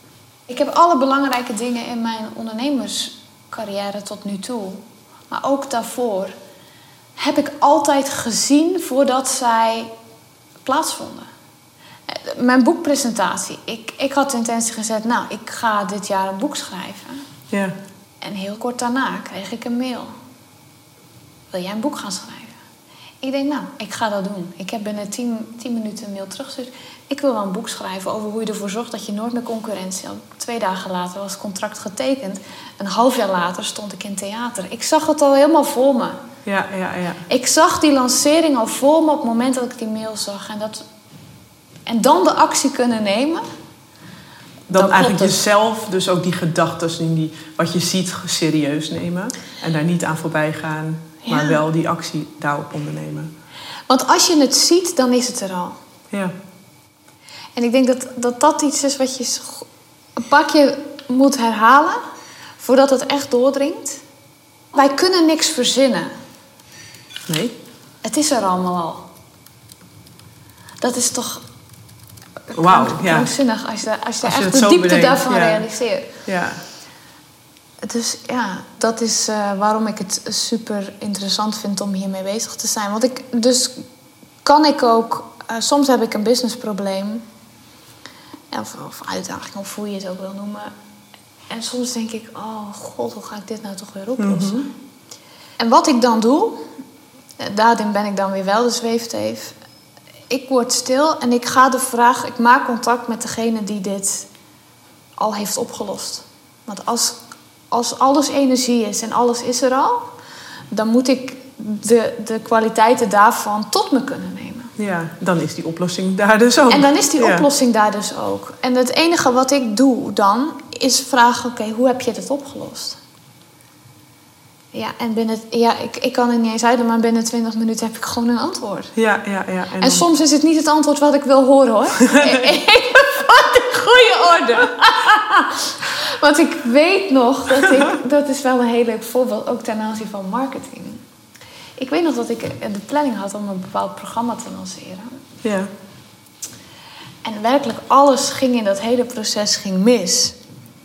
[SPEAKER 2] Ik heb alle belangrijke dingen in mijn ondernemerscarrière tot nu toe, maar ook daarvoor, heb ik altijd gezien voordat zij plaatsvonden. Mijn boekpresentatie. Ik had de intentie gezet, nou, ik ga dit jaar een boek schrijven.
[SPEAKER 1] Ja.
[SPEAKER 2] En heel kort daarna kreeg ik een mail. Wil jij een boek gaan schrijven? Ik denk, nou, ik ga dat doen. Ik heb binnen 10 minuten een mail teruggestuurd. Ik wil wel een boek schrijven over hoe je ervoor zorgt dat je nooit meer concurrentie had. 2 dagen later was het contract getekend. Een half jaar later stond ik in theater. Ik zag het al helemaal voor me.
[SPEAKER 1] Ja.
[SPEAKER 2] Ik zag die lancering al voor me op het moment dat ik die mail zag. En dan de actie kunnen nemen.
[SPEAKER 1] Dan eigenlijk jezelf, dus ook die gedachten, wat je ziet, serieus nemen. En daar niet aan voorbij gaan, maar wel die actie daarop ondernemen.
[SPEAKER 2] Want als je het ziet, dan is het er al.
[SPEAKER 1] Ja.
[SPEAKER 2] En ik denk dat iets is wat je een paar keer moet herhalen voordat het echt doordringt. Wij kunnen niks verzinnen.
[SPEAKER 1] Nee.
[SPEAKER 2] Het is er allemaal al. Dat is toch krankzinnig als je echt de diepte
[SPEAKER 1] bedenkt,
[SPEAKER 2] daarvan realiseert.
[SPEAKER 1] Ja.
[SPEAKER 2] Dus ja, dat is waarom ik het super interessant vind om hiermee bezig te zijn. Want soms heb ik een businessprobleem. Of uitdaging, of hoe je het ook wil noemen. En soms denk ik, oh god, hoe ga ik dit nou toch weer oplossen? Mm-hmm. En wat ik dan doe, daarin ben ik dan weer wel de zweefteef. Ik word stil en ik maak contact met degene die dit al heeft opgelost. Want als alles energie is en alles is er al, dan moet ik de kwaliteiten daarvan tot me kunnen nemen.
[SPEAKER 1] Ja, dan is die oplossing daar dus ook.
[SPEAKER 2] En dan is die oplossing daar dus ook. En het enige wat ik doe dan, is vragen, oké, hoe heb je dit opgelost? Ja, en ik kan het niet eens uitleggen, maar binnen 20 minuten heb ik gewoon een antwoord.
[SPEAKER 1] Ja.
[SPEAKER 2] En soms is het niet het antwoord wat ik wil horen, hoor. Even voor de goede orde. Want ik weet nog dat is wel een heel leuk voorbeeld, ook ten aanzien van marketing. Ik weet nog dat ik de planning had om een bepaald programma te lanceren.
[SPEAKER 1] Ja.
[SPEAKER 2] En werkelijk alles ging in dat hele proces mis.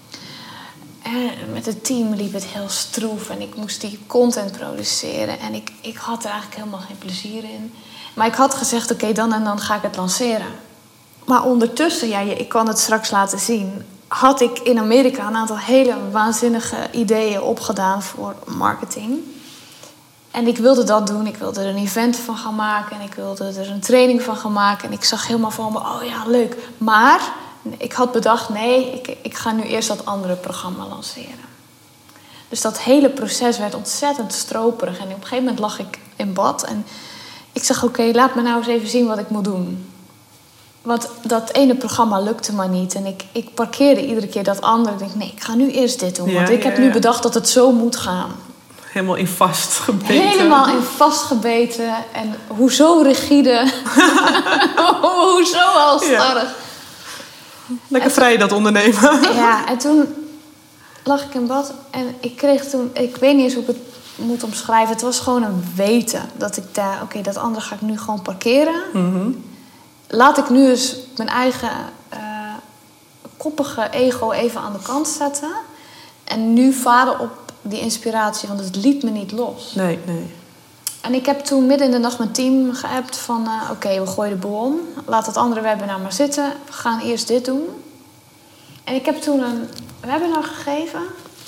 [SPEAKER 2] En met het team liep het heel stroef en ik moest die content produceren. En ik had er eigenlijk helemaal geen plezier in. Maar ik had gezegd, oké, dan en dan ga ik het lanceren. Maar ondertussen, ik kan het straks laten zien, had ik in Amerika een aantal hele waanzinnige ideeën opgedaan voor marketing. En ik wilde dat doen. Ik wilde er een event van gaan maken. En ik wilde er een training van gaan maken. En ik zag helemaal voor me, oh ja, leuk. Maar ik had bedacht, nee, ik ga nu eerst dat andere programma lanceren. Dus dat hele proces werd ontzettend stroperig. En op een gegeven moment lag ik in bad. En ik zeg, oké, laat me nou eens even zien wat ik moet doen. Want dat ene programma lukte maar niet. En ik parkeerde iedere keer dat andere. Ik denk, nee, ik ga nu eerst dit doen. Want ik heb nu bedacht dat het zo moet gaan.
[SPEAKER 1] Helemaal in vastgebeten.
[SPEAKER 2] Helemaal in vastgebeten. En hoezo rigide. Hoezo halstarrig.
[SPEAKER 1] Ja. Lekker vrij dat ondernemen.
[SPEAKER 2] Ja, en toen lag ik in bad. En ik kreeg toen, ik weet niet eens hoe ik het moet omschrijven. Het was gewoon een weten. Dat ik daar, oké, dat andere ga ik nu gewoon parkeren. Mm-hmm. Laat ik nu eens mijn eigen koppige ego even aan de kant zetten. En nu varen op die inspiratie, want het liet me niet los.
[SPEAKER 1] Nee.
[SPEAKER 2] En ik heb toen midden in de nacht mijn team geappt van oké, we gooien de boel om. Laat het andere webinar maar zitten. We gaan eerst dit doen. En ik heb toen een webinar gegeven.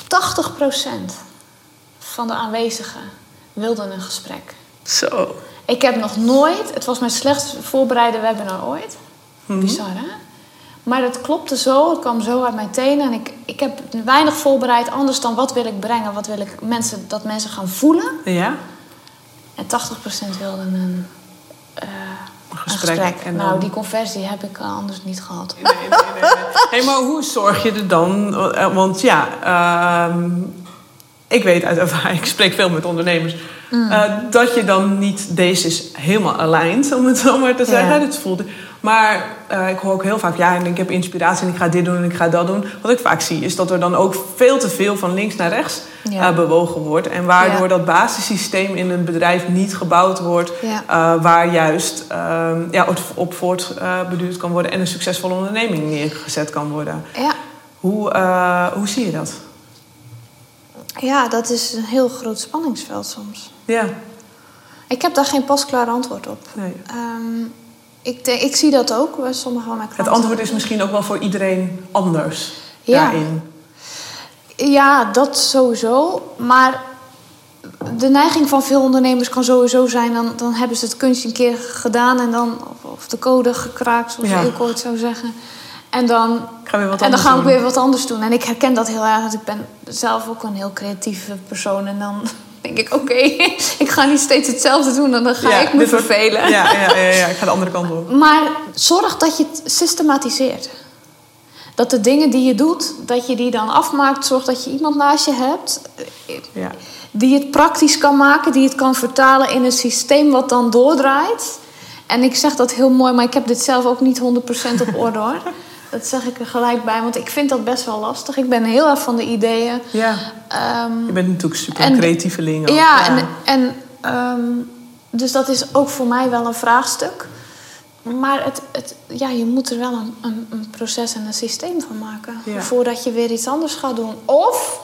[SPEAKER 2] 80% van de aanwezigen wilden een gesprek.
[SPEAKER 1] Zo.
[SPEAKER 2] Ik heb nog nooit, het was mijn slechtst voorbereide webinar ooit. Mm-hmm. Bizar, hè? Maar het klopte zo, het kwam zo uit mijn tenen. En ik heb weinig voorbereid, anders dan wat wil ik brengen, wat wil ik dat mensen gaan voelen.
[SPEAKER 1] Ja.
[SPEAKER 2] En 80% wilden een gesprek. En nou, die conversie heb ik anders niet gehad.
[SPEAKER 1] Nee. Hey, maar hoe zorg je er dan? Want ik weet uit ervaring, ik spreek veel met ondernemers, dat je dan niet, deze is helemaal aligned, om het zo maar te zeggen. Ja. Dit voelde. Maar ik hoor ook heel vaak, en ik heb inspiratie en ik ga dit doen en ik ga dat doen. Wat ik vaak zie is dat er dan ook veel te veel van links naar rechts bewogen wordt. En waardoor dat basissysteem in een bedrijf niet gebouwd wordt. Ja. Waar juist op voortbeduurd kan worden en een succesvolle onderneming neergezet kan worden.
[SPEAKER 2] Ja.
[SPEAKER 1] Hoe zie je dat?
[SPEAKER 2] Ja, dat is een heel groot spanningsveld soms.
[SPEAKER 1] Ja.
[SPEAKER 2] Ik heb daar geen pasklaar antwoord op.
[SPEAKER 1] Nee.
[SPEAKER 2] Ik zie dat ook bij sommige van mijn klanten.
[SPEAKER 1] Het antwoord is misschien ook wel voor iedereen anders daarin.
[SPEAKER 2] Ja, dat sowieso. Maar de neiging van veel ondernemers kan sowieso zijn... dan hebben ze het kunstje een keer gedaan... en dan, of de code gekraakt, zoals Eelco het zou zeggen. En dan ga ik weer wat anders doen. En ik herken dat heel erg. Want ik ben zelf ook een heel creatieve persoon. En dan denk ik, oké, ik ga niet steeds hetzelfde doen... en dan ga ik me vervelen.
[SPEAKER 1] Ja, ik ga de andere kant op.
[SPEAKER 2] Maar zorg dat je het systematiseert. Dat de dingen die je doet, dat je die dan afmaakt. Zorg dat je iemand naast je hebt... die het praktisch kan maken, die het kan vertalen in een systeem wat dan doordraait. En ik zeg dat heel mooi, maar ik heb dit zelf ook niet 100% op orde hoor. Dat zeg ik er gelijk bij, want ik vind dat best wel lastig. Ik ben heel erg van de ideeën.
[SPEAKER 1] Ja. Je bent natuurlijk super een creatieveling.
[SPEAKER 2] Dus dat is ook voor mij wel een vraagstuk. Maar je moet er wel een proces en een systeem van maken. Ja. Voordat je weer iets anders gaat doen. Of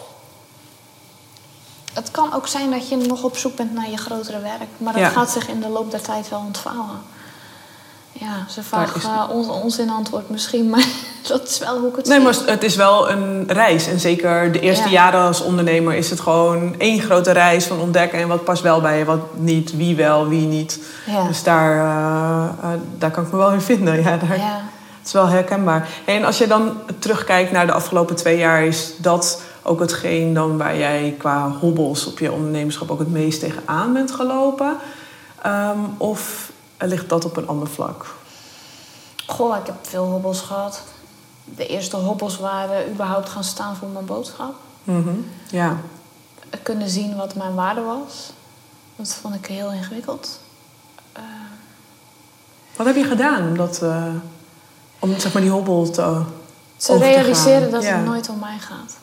[SPEAKER 2] het kan ook zijn dat je nog op zoek bent naar je grotere werk. Maar dat gaat zich in de loop der tijd wel ontvouwen. Ja, ze vragen ons in antwoord misschien, maar dat is wel hoe ik het zie.
[SPEAKER 1] Nee, maar het is wel een reis. En zeker de eerste jaren als ondernemer is het gewoon één grote reis van ontdekken. En wat past wel bij je, wat niet, wie wel, wie niet. Ja. Dus daar kan ik me wel in vinden. Ja, het is wel herkenbaar. En als je dan terugkijkt naar de afgelopen 2 jaar... is dat ook hetgeen dan waar jij qua hobbels op je ondernemerschap... ook het meest tegenaan bent gelopen? Of ligt dat op een ander vlak?
[SPEAKER 2] Goh, ik heb veel hobbels gehad. De eerste hobbels waren überhaupt gaan staan voor mijn boodschap.
[SPEAKER 1] Mm-hmm. Ja.
[SPEAKER 2] Kunnen zien wat mijn waarde was. Dat vond ik heel ingewikkeld.
[SPEAKER 1] Wat heb je gedaan om zeg maar die hobbel te
[SPEAKER 2] realiseren dat het nooit om mij gaat.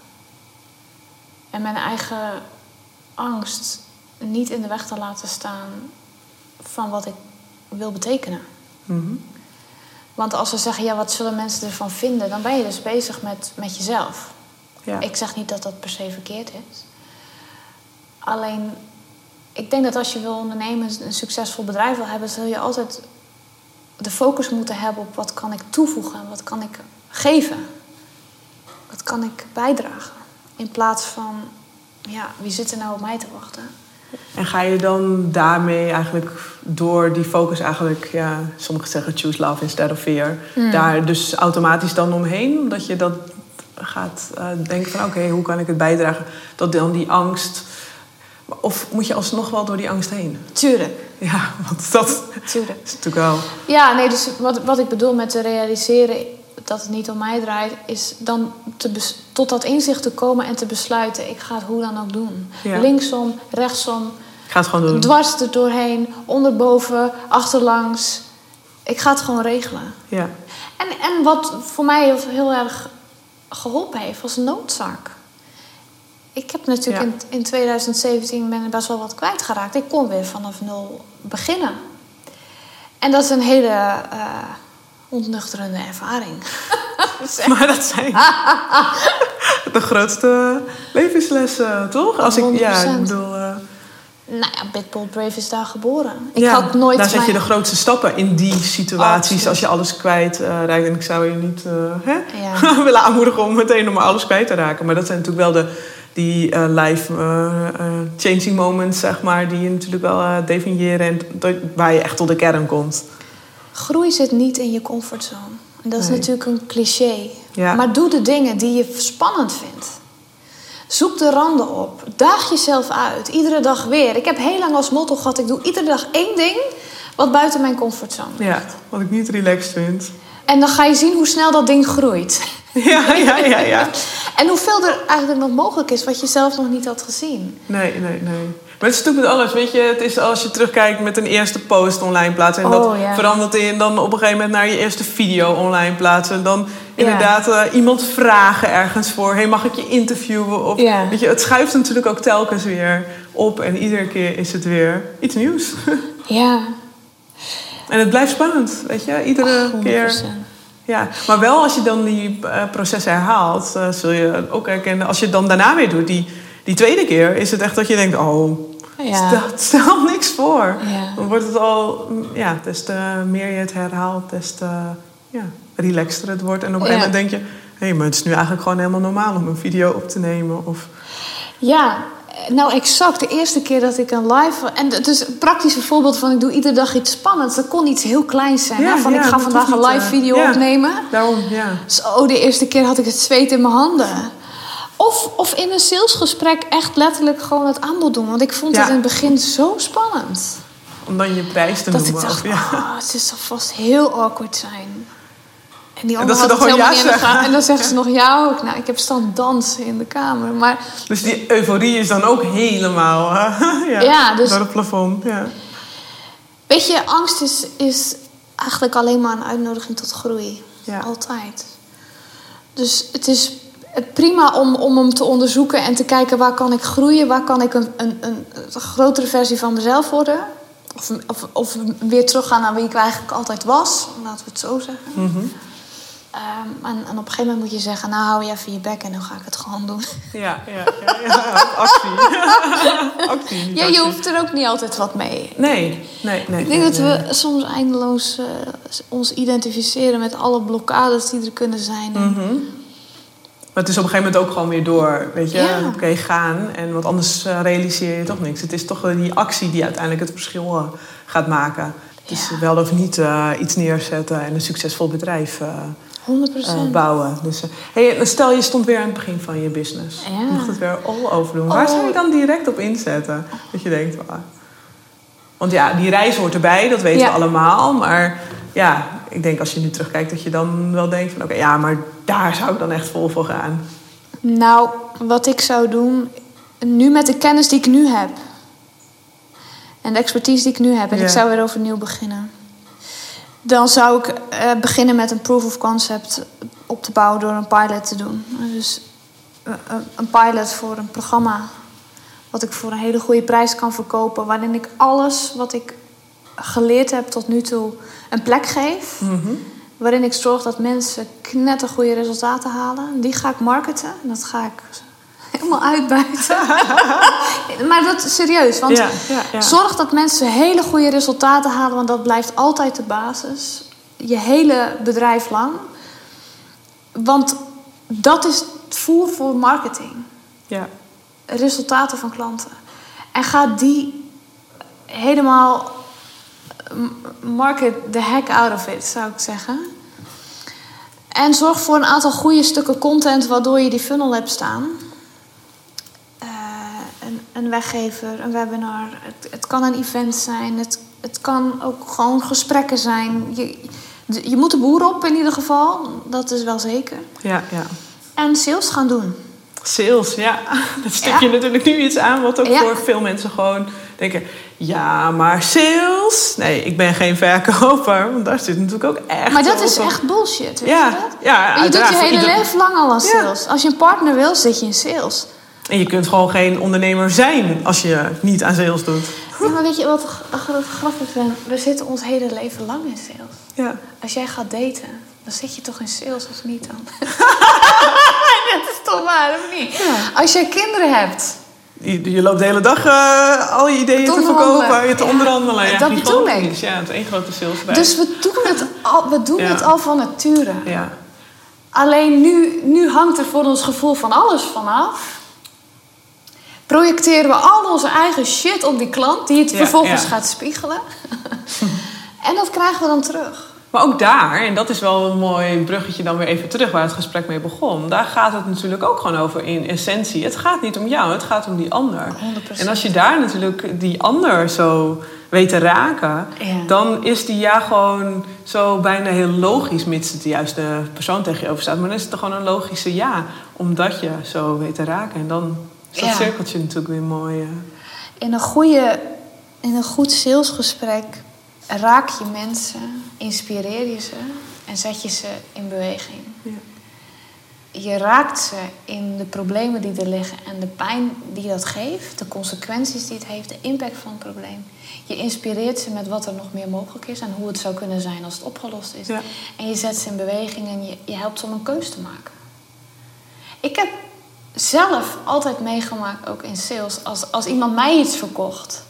[SPEAKER 2] En mijn eigen angst niet in de weg te laten staan van wat ik wil betekenen. Mm-hmm. Want als ze zeggen, wat zullen mensen ervan vinden... dan ben je dus bezig met jezelf. Ja. Ik zeg niet dat dat per se verkeerd is. Alleen, ik denk dat als je wil ondernemen... een succesvol bedrijf wil hebben... zul je altijd de focus moeten hebben op wat kan ik toevoegen... wat kan ik geven. Wat kan ik bijdragen. In plaats van, wie zit er nou op mij te wachten...
[SPEAKER 1] En ga je dan daarmee eigenlijk door die focus eigenlijk... sommigen zeggen choose love instead of fear... daar dus automatisch dan omheen? Omdat je dat gaat denken van oké, hoe kan ik het bijdragen? Dat dan die angst... Of moet je alsnog wel door die angst heen?
[SPEAKER 2] Tuurlijk.
[SPEAKER 1] Ja, want dat
[SPEAKER 2] Tuurlijk.
[SPEAKER 1] is natuurlijk wel...
[SPEAKER 2] Ja, nee, dus wat ik bedoel met te realiseren... dat het niet om mij draait... is dan tot dat inzicht te komen en te besluiten... ik ga het hoe dan ook doen. Ja. Linksom, rechtsom...
[SPEAKER 1] Ik ga het gewoon doen.
[SPEAKER 2] Dwars er doorheen, onderboven, achterlangs. Ik ga het gewoon regelen. Ja. En wat voor mij heel erg geholpen heeft, was noodzaak. Ik heb natuurlijk in 2017 ben ik best wel wat kwijtgeraakt. Ik kon weer vanaf 0 beginnen. En dat is een hele ontnuchterende ervaring.
[SPEAKER 1] Maar dat zijn de grootste levenslessen, toch? Als ik bedoel...
[SPEAKER 2] Bitbold Brave is daar geboren. Ik had nooit
[SPEAKER 1] daar zet je de grootste stappen in die situaties. Absoluut. Als je alles kwijtraakt. En ik zou je niet willen aanmoedigen om meteen nog maar alles kwijt te raken. Maar dat zijn natuurlijk wel die life changing moments, zeg maar. Die je natuurlijk wel definiëren. En waar je echt tot de kern komt.
[SPEAKER 2] Groei zit niet in je comfortzone. En dat is natuurlijk een cliché. Ja. Maar doe de dingen die je spannend vindt. Zoek de randen op. Daag jezelf uit. Iedere dag weer. Ik heb heel lang als motto gehad... ik doe iedere dag 1 ding wat buiten mijn comfortzone ligt.
[SPEAKER 1] Ja, wat ik niet relaxed vind.
[SPEAKER 2] En dan ga je zien hoe snel dat ding groeit.
[SPEAKER 1] Ja.
[SPEAKER 2] En hoeveel er eigenlijk nog mogelijk is... wat je zelf nog niet had gezien.
[SPEAKER 1] Nee. Maar het is natuurlijk met alles, weet je. Het is als je terugkijkt met een eerste post online plaatsen... en dat verandert in dan op een gegeven moment naar je eerste video online plaatsen... en dan inderdaad iemand vragen ergens voor... hey, mag ik je interviewen? Of, weet je, het schuift natuurlijk ook telkens weer op... en iedere keer is het weer iets nieuws.
[SPEAKER 2] Ja.
[SPEAKER 1] En het blijft spannend, weet je. Iedere keer Ja, maar wel als je dan die processen herhaalt, zul je ook herkennen. Als je het dan daarna weer doet, die tweede keer, is het echt dat je denkt, stel niks voor.
[SPEAKER 2] Ja.
[SPEAKER 1] Dan wordt het al, des te meer je het herhaalt, des te relaxter het wordt. En op een gegeven moment denk je, maar het is nu eigenlijk gewoon helemaal normaal om een video op te nemen. Of...
[SPEAKER 2] Ja, nou exact. De eerste keer dat ik een live... En het is een praktisch voorbeeld van ik doe iedere dag iets spannends. Dat kon iets heel kleins zijn.
[SPEAKER 1] Ja,
[SPEAKER 2] ik ga vandaag een live video opnemen.
[SPEAKER 1] Daarom,
[SPEAKER 2] Zo, de eerste keer had ik het zweet in mijn handen. Of in een salesgesprek echt letterlijk gewoon het aanbod doen. Want ik vond het in het begin zo spannend.
[SPEAKER 1] Om dan je prijs te noemen.
[SPEAKER 2] Dat ik dacht, het zal vast heel awkward zijn. En die
[SPEAKER 1] anderen hadden het helemaal niet in de gaten.
[SPEAKER 2] En dan zeggen ze nog ja ook. Nou, ik heb staan dansen in de kamer. Maar...
[SPEAKER 1] Dus die euforie is dan ook helemaal
[SPEAKER 2] dus,
[SPEAKER 1] door het plafond. Ja.
[SPEAKER 2] Weet je, angst is eigenlijk alleen maar een uitnodiging tot groei.
[SPEAKER 1] Ja.
[SPEAKER 2] Altijd. Dus het is prima om hem te onderzoeken en te kijken waar kan ik groeien. Waar kan ik een grotere versie van mezelf worden. Of weer teruggaan naar wie ik eigenlijk altijd was. Laten we het zo zeggen.
[SPEAKER 1] Mm-hmm.
[SPEAKER 2] En op een gegeven moment moet je zeggen... nou, hou je even je bek en dan ga ik het gewoon doen.
[SPEAKER 1] Ja. Actie.
[SPEAKER 2] Ja, je hoeft er ook niet altijd wat mee.
[SPEAKER 1] Nee.
[SPEAKER 2] Ik denk dat we soms eindeloos ons identificeren... met alle blokkades die er kunnen zijn.
[SPEAKER 1] Mm-hmm. Maar het is op een gegeven moment ook gewoon weer door. Weet je, Oké, gaan. En want anders realiseer je toch niks. Het is toch die actie die uiteindelijk het verschil gaat maken. Dus wel of niet iets neerzetten en een succesvol bedrijf
[SPEAKER 2] 100%.
[SPEAKER 1] Bouwen. Dus, stel je stond weer aan het begin van je business.
[SPEAKER 2] Ja.
[SPEAKER 1] Je mocht het weer all over doen. Waar zou je dan direct op inzetten? Dat je denkt, want die reis hoort erbij, dat weten we allemaal. Maar ik denk als je nu terugkijkt dat je dan wel denkt van maar daar zou ik dan echt vol voor gaan.
[SPEAKER 2] Nou, wat ik zou doen, nu met de kennis die ik nu heb. En de expertise die ik nu heb. En ik zou weer overnieuw beginnen. Dan zou ik beginnen met een proof of concept op te bouwen door een pilot te doen. Dus een pilot voor een programma wat ik voor een hele goede prijs kan verkopen. Waarin ik alles wat ik geleerd heb tot nu toe een plek geef.
[SPEAKER 1] Mm-hmm.
[SPEAKER 2] Waarin ik zorg dat mensen knettergoeie resultaten halen. Die ga ik marketen. En dat ga ik helemaal uitbuiten. Maar dat is serieus. Want zorg dat mensen hele goede resultaten halen. Want dat blijft altijd de basis. Je hele bedrijf lang. Want dat is het voer voor marketing.
[SPEAKER 1] Ja.
[SPEAKER 2] Resultaten van klanten. En ga die helemaal market the heck out of it, zou ik zeggen. En zorg voor een aantal goede stukken content waardoor je die funnel hebt staan. Een weggever, een webinar. Het kan een event zijn. Het kan ook gewoon gesprekken zijn. Je moet de boer op in ieder geval. Dat is wel zeker.
[SPEAKER 1] Ja.
[SPEAKER 2] En sales gaan doen.
[SPEAKER 1] Sales, dat stik je natuurlijk nu iets aan wat ook voor veel mensen gewoon denken... Ja, maar sales? Nee, ik ben geen verkoper. Want daar zit natuurlijk ook echt...
[SPEAKER 2] Maar dat is echt bullshit, weet je dat?
[SPEAKER 1] Ja,
[SPEAKER 2] je doet je hele leven lang al aan sales. Als je een partner wil, zit je in sales.
[SPEAKER 1] En je kunt gewoon geen ondernemer zijn als je niet aan sales doet.
[SPEAKER 2] Ja, maar weet je wat grappig is? We zitten ons hele leven lang in sales.
[SPEAKER 1] Ja.
[SPEAKER 2] Als jij gaat daten, dan zit je toch in sales of niet dan? Dat is toch waar, of niet? Ja. Als jij kinderen hebt...
[SPEAKER 1] Je loopt de hele dag al je ideeën te verkopen, te onderhandelen. Ja,
[SPEAKER 2] dat bedoel ik.
[SPEAKER 1] Ja, het is één grote salesbedrijf.
[SPEAKER 2] Dus we doen het al van nature.
[SPEAKER 1] Ja.
[SPEAKER 2] Alleen nu hangt er voor ons gevoel van alles vanaf. Projecteren we al onze eigen shit op die klant... die het vervolgens gaat spiegelen. En dat krijgen we dan terug.
[SPEAKER 1] Maar ook daar, en dat is wel een mooi bruggetje dan weer even terug... waar het gesprek mee begon. Daar gaat het natuurlijk ook gewoon over in essentie. Het gaat niet om jou, het gaat om die ander.
[SPEAKER 2] 100%.
[SPEAKER 1] En als je daar natuurlijk die ander zo weet te raken... dan is die gewoon zo bijna heel logisch... mits het de juiste persoon tegen je over staat. Maar dan is het toch gewoon een logische ja. Omdat je zo weet te raken. En dan is dat cirkeltje natuurlijk weer mooi.
[SPEAKER 2] In een goed salesgesprek... raak je mensen, inspireer je ze en zet je ze in beweging. Ja. je raakt ze in de problemen die er liggen en de pijn die dat geeft, de consequenties die het heeft, de impact van het probleem. Je inspireert ze met wat er nog meer mogelijk is en hoe het zou kunnen zijn als het opgelost is. Ja. En je zet ze in beweging en je helpt ze om een keus te maken. Ik heb zelf altijd meegemaakt, ook in sales, als iemand mij iets verkocht.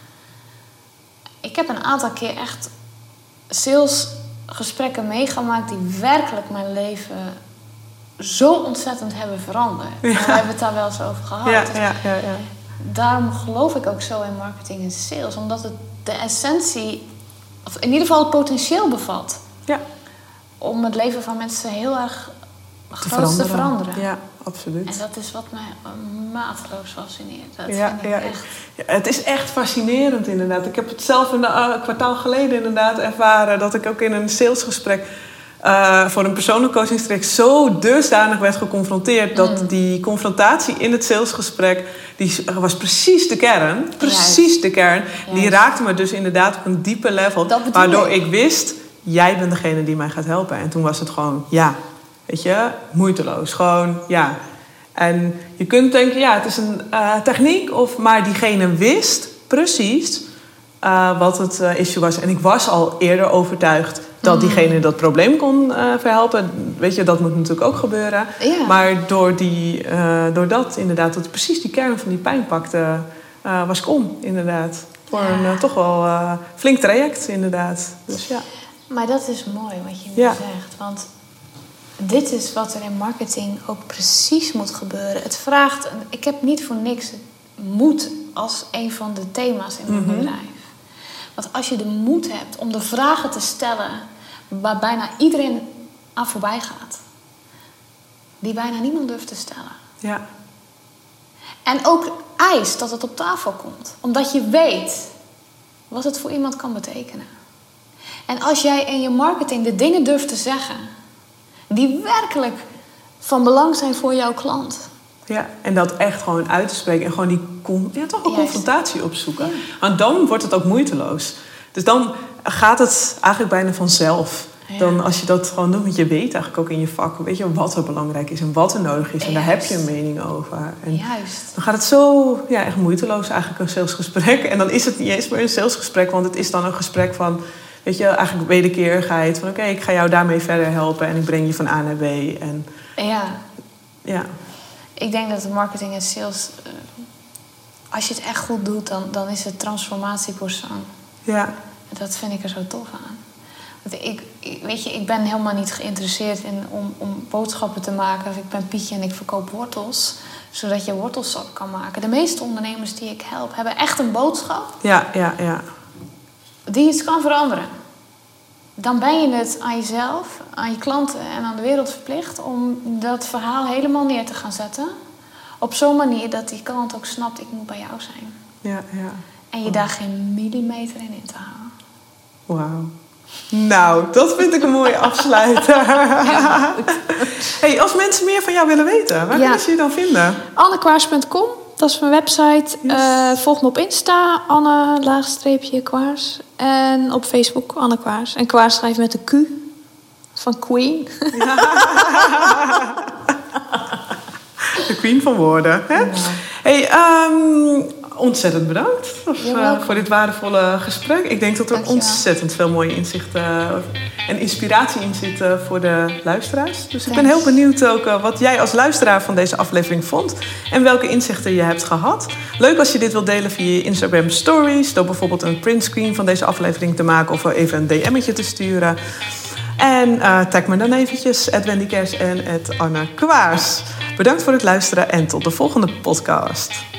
[SPEAKER 2] Ik heb een aantal keer echt salesgesprekken meegemaakt die werkelijk mijn leven zo ontzettend hebben veranderd. Ja. We hebben het daar wel eens over gehad. Ja. Daarom geloof ik ook zo in marketing en sales. Omdat het de essentie, of in ieder geval het potentieel bevat. Ja. Om het leven van mensen heel erg groot te veranderen.
[SPEAKER 1] Ja, absoluut.
[SPEAKER 2] En dat is wat mij mateloos fascineert. Dat vind ik echt.
[SPEAKER 1] Ja, het is echt fascinerend inderdaad. Ik heb het zelf een kwartaal geleden inderdaad ervaren dat ik ook in een salesgesprek voor een persoonlijk coachingstraject zo dusdanig werd geconfronteerd dat die confrontatie in het salesgesprek, die was precies de kern. Precies de kern. Die raakte me dus inderdaad op een diepe level. Waardoor ik wist, jij bent degene die mij gaat helpen. En toen was het gewoon, weet je, moeiteloos. Gewoon, En je kunt denken, het is een techniek. Maar diegene wist precies wat het issue was. En ik was al eerder overtuigd dat diegene dat probleem kon verhelpen. Weet je, dat moet natuurlijk ook gebeuren. Ja. Maar door dat inderdaad, dat precies die kern van die pijn pakte, was ik om, inderdaad. Voor een toch wel flink traject, inderdaad. Dus ja.
[SPEAKER 2] Maar dat is mooi wat je nu zegt. Want dit is wat er in marketing ook precies moet gebeuren. Het vraagt, ik heb niet voor niks moed als een van de thema's in mijn bedrijf. Want als je de moed hebt om de vragen te stellen waar bijna iedereen aan voorbij gaat, die bijna niemand durft te stellen. Ja. En ook eist dat het op tafel komt. Omdat je weet wat het voor iemand kan betekenen. En als jij in je marketing de dingen durft te zeggen die werkelijk van belang zijn voor jouw klant.
[SPEAKER 1] Ja, en dat echt gewoon uit te spreken en gewoon die confrontatie opzoeken. Ja. Want dan wordt het ook moeiteloos. Dus dan gaat het eigenlijk bijna vanzelf. Ja. Dan als je dat gewoon doet, want je weet eigenlijk ook in je vak, weet je wat er belangrijk is en wat er nodig is. En daar heb je een mening over. En dan gaat het zo echt moeiteloos eigenlijk een salesgesprek. En dan is het niet eens meer een salesgesprek, want het is dan een gesprek van, weet je, eigenlijk wederkerigheid. Van oké, ik ga jou daarmee verder helpen en ik breng je van A naar B. En ja.
[SPEAKER 2] Ik denk dat de marketing en sales, als je het echt goed doet, dan is het transformatiepersoon. Ja. Dat vind ik er zo tof aan. Want ik ben helemaal niet geïnteresseerd in om boodschappen te maken. Of ik ben Pietje en ik verkoop wortels, zodat je wortelsap kan maken. De meeste ondernemers die ik help, hebben echt een boodschap. Ja. Die iets kan veranderen. Dan ben je het aan jezelf, aan je klanten en aan de wereld verplicht om dat verhaal helemaal neer te gaan zetten. Op zo'n manier dat die klant ook snapt, ik moet bij jou zijn. Ja. En je daar geen millimeter in te halen.
[SPEAKER 1] Wauw. Nou, dat vind ik een mooie afsluiter. Hey, als mensen meer van jou willen weten, waar kunnen ze je dan vinden?
[SPEAKER 2] Annekwaars.com. Dat is mijn website. Yes. Volg me op Insta, Anne_Kwaars. En op Facebook, Anne Kwaars. En Kwaars schrijf je met de Q van Queen.
[SPEAKER 1] De Queen van woorden. Hè? Ja. Hey, ontzettend bedankt voor dit waardevolle gesprek. Ik denk dat er ontzettend veel mooie inzichten en inspiratie in zit voor de luisteraars. Dus ik ben heel benieuwd ook wat jij als luisteraar van deze aflevering vond. En welke inzichten je hebt gehad. Leuk als je dit wilt delen via je Instagram stories. Door bijvoorbeeld een printscreen van deze aflevering te maken. Of even een DM'tje te sturen. En tag me dan eventjes @WendyKers en @Anne Kwaars. Bedankt voor het luisteren en tot de volgende podcast.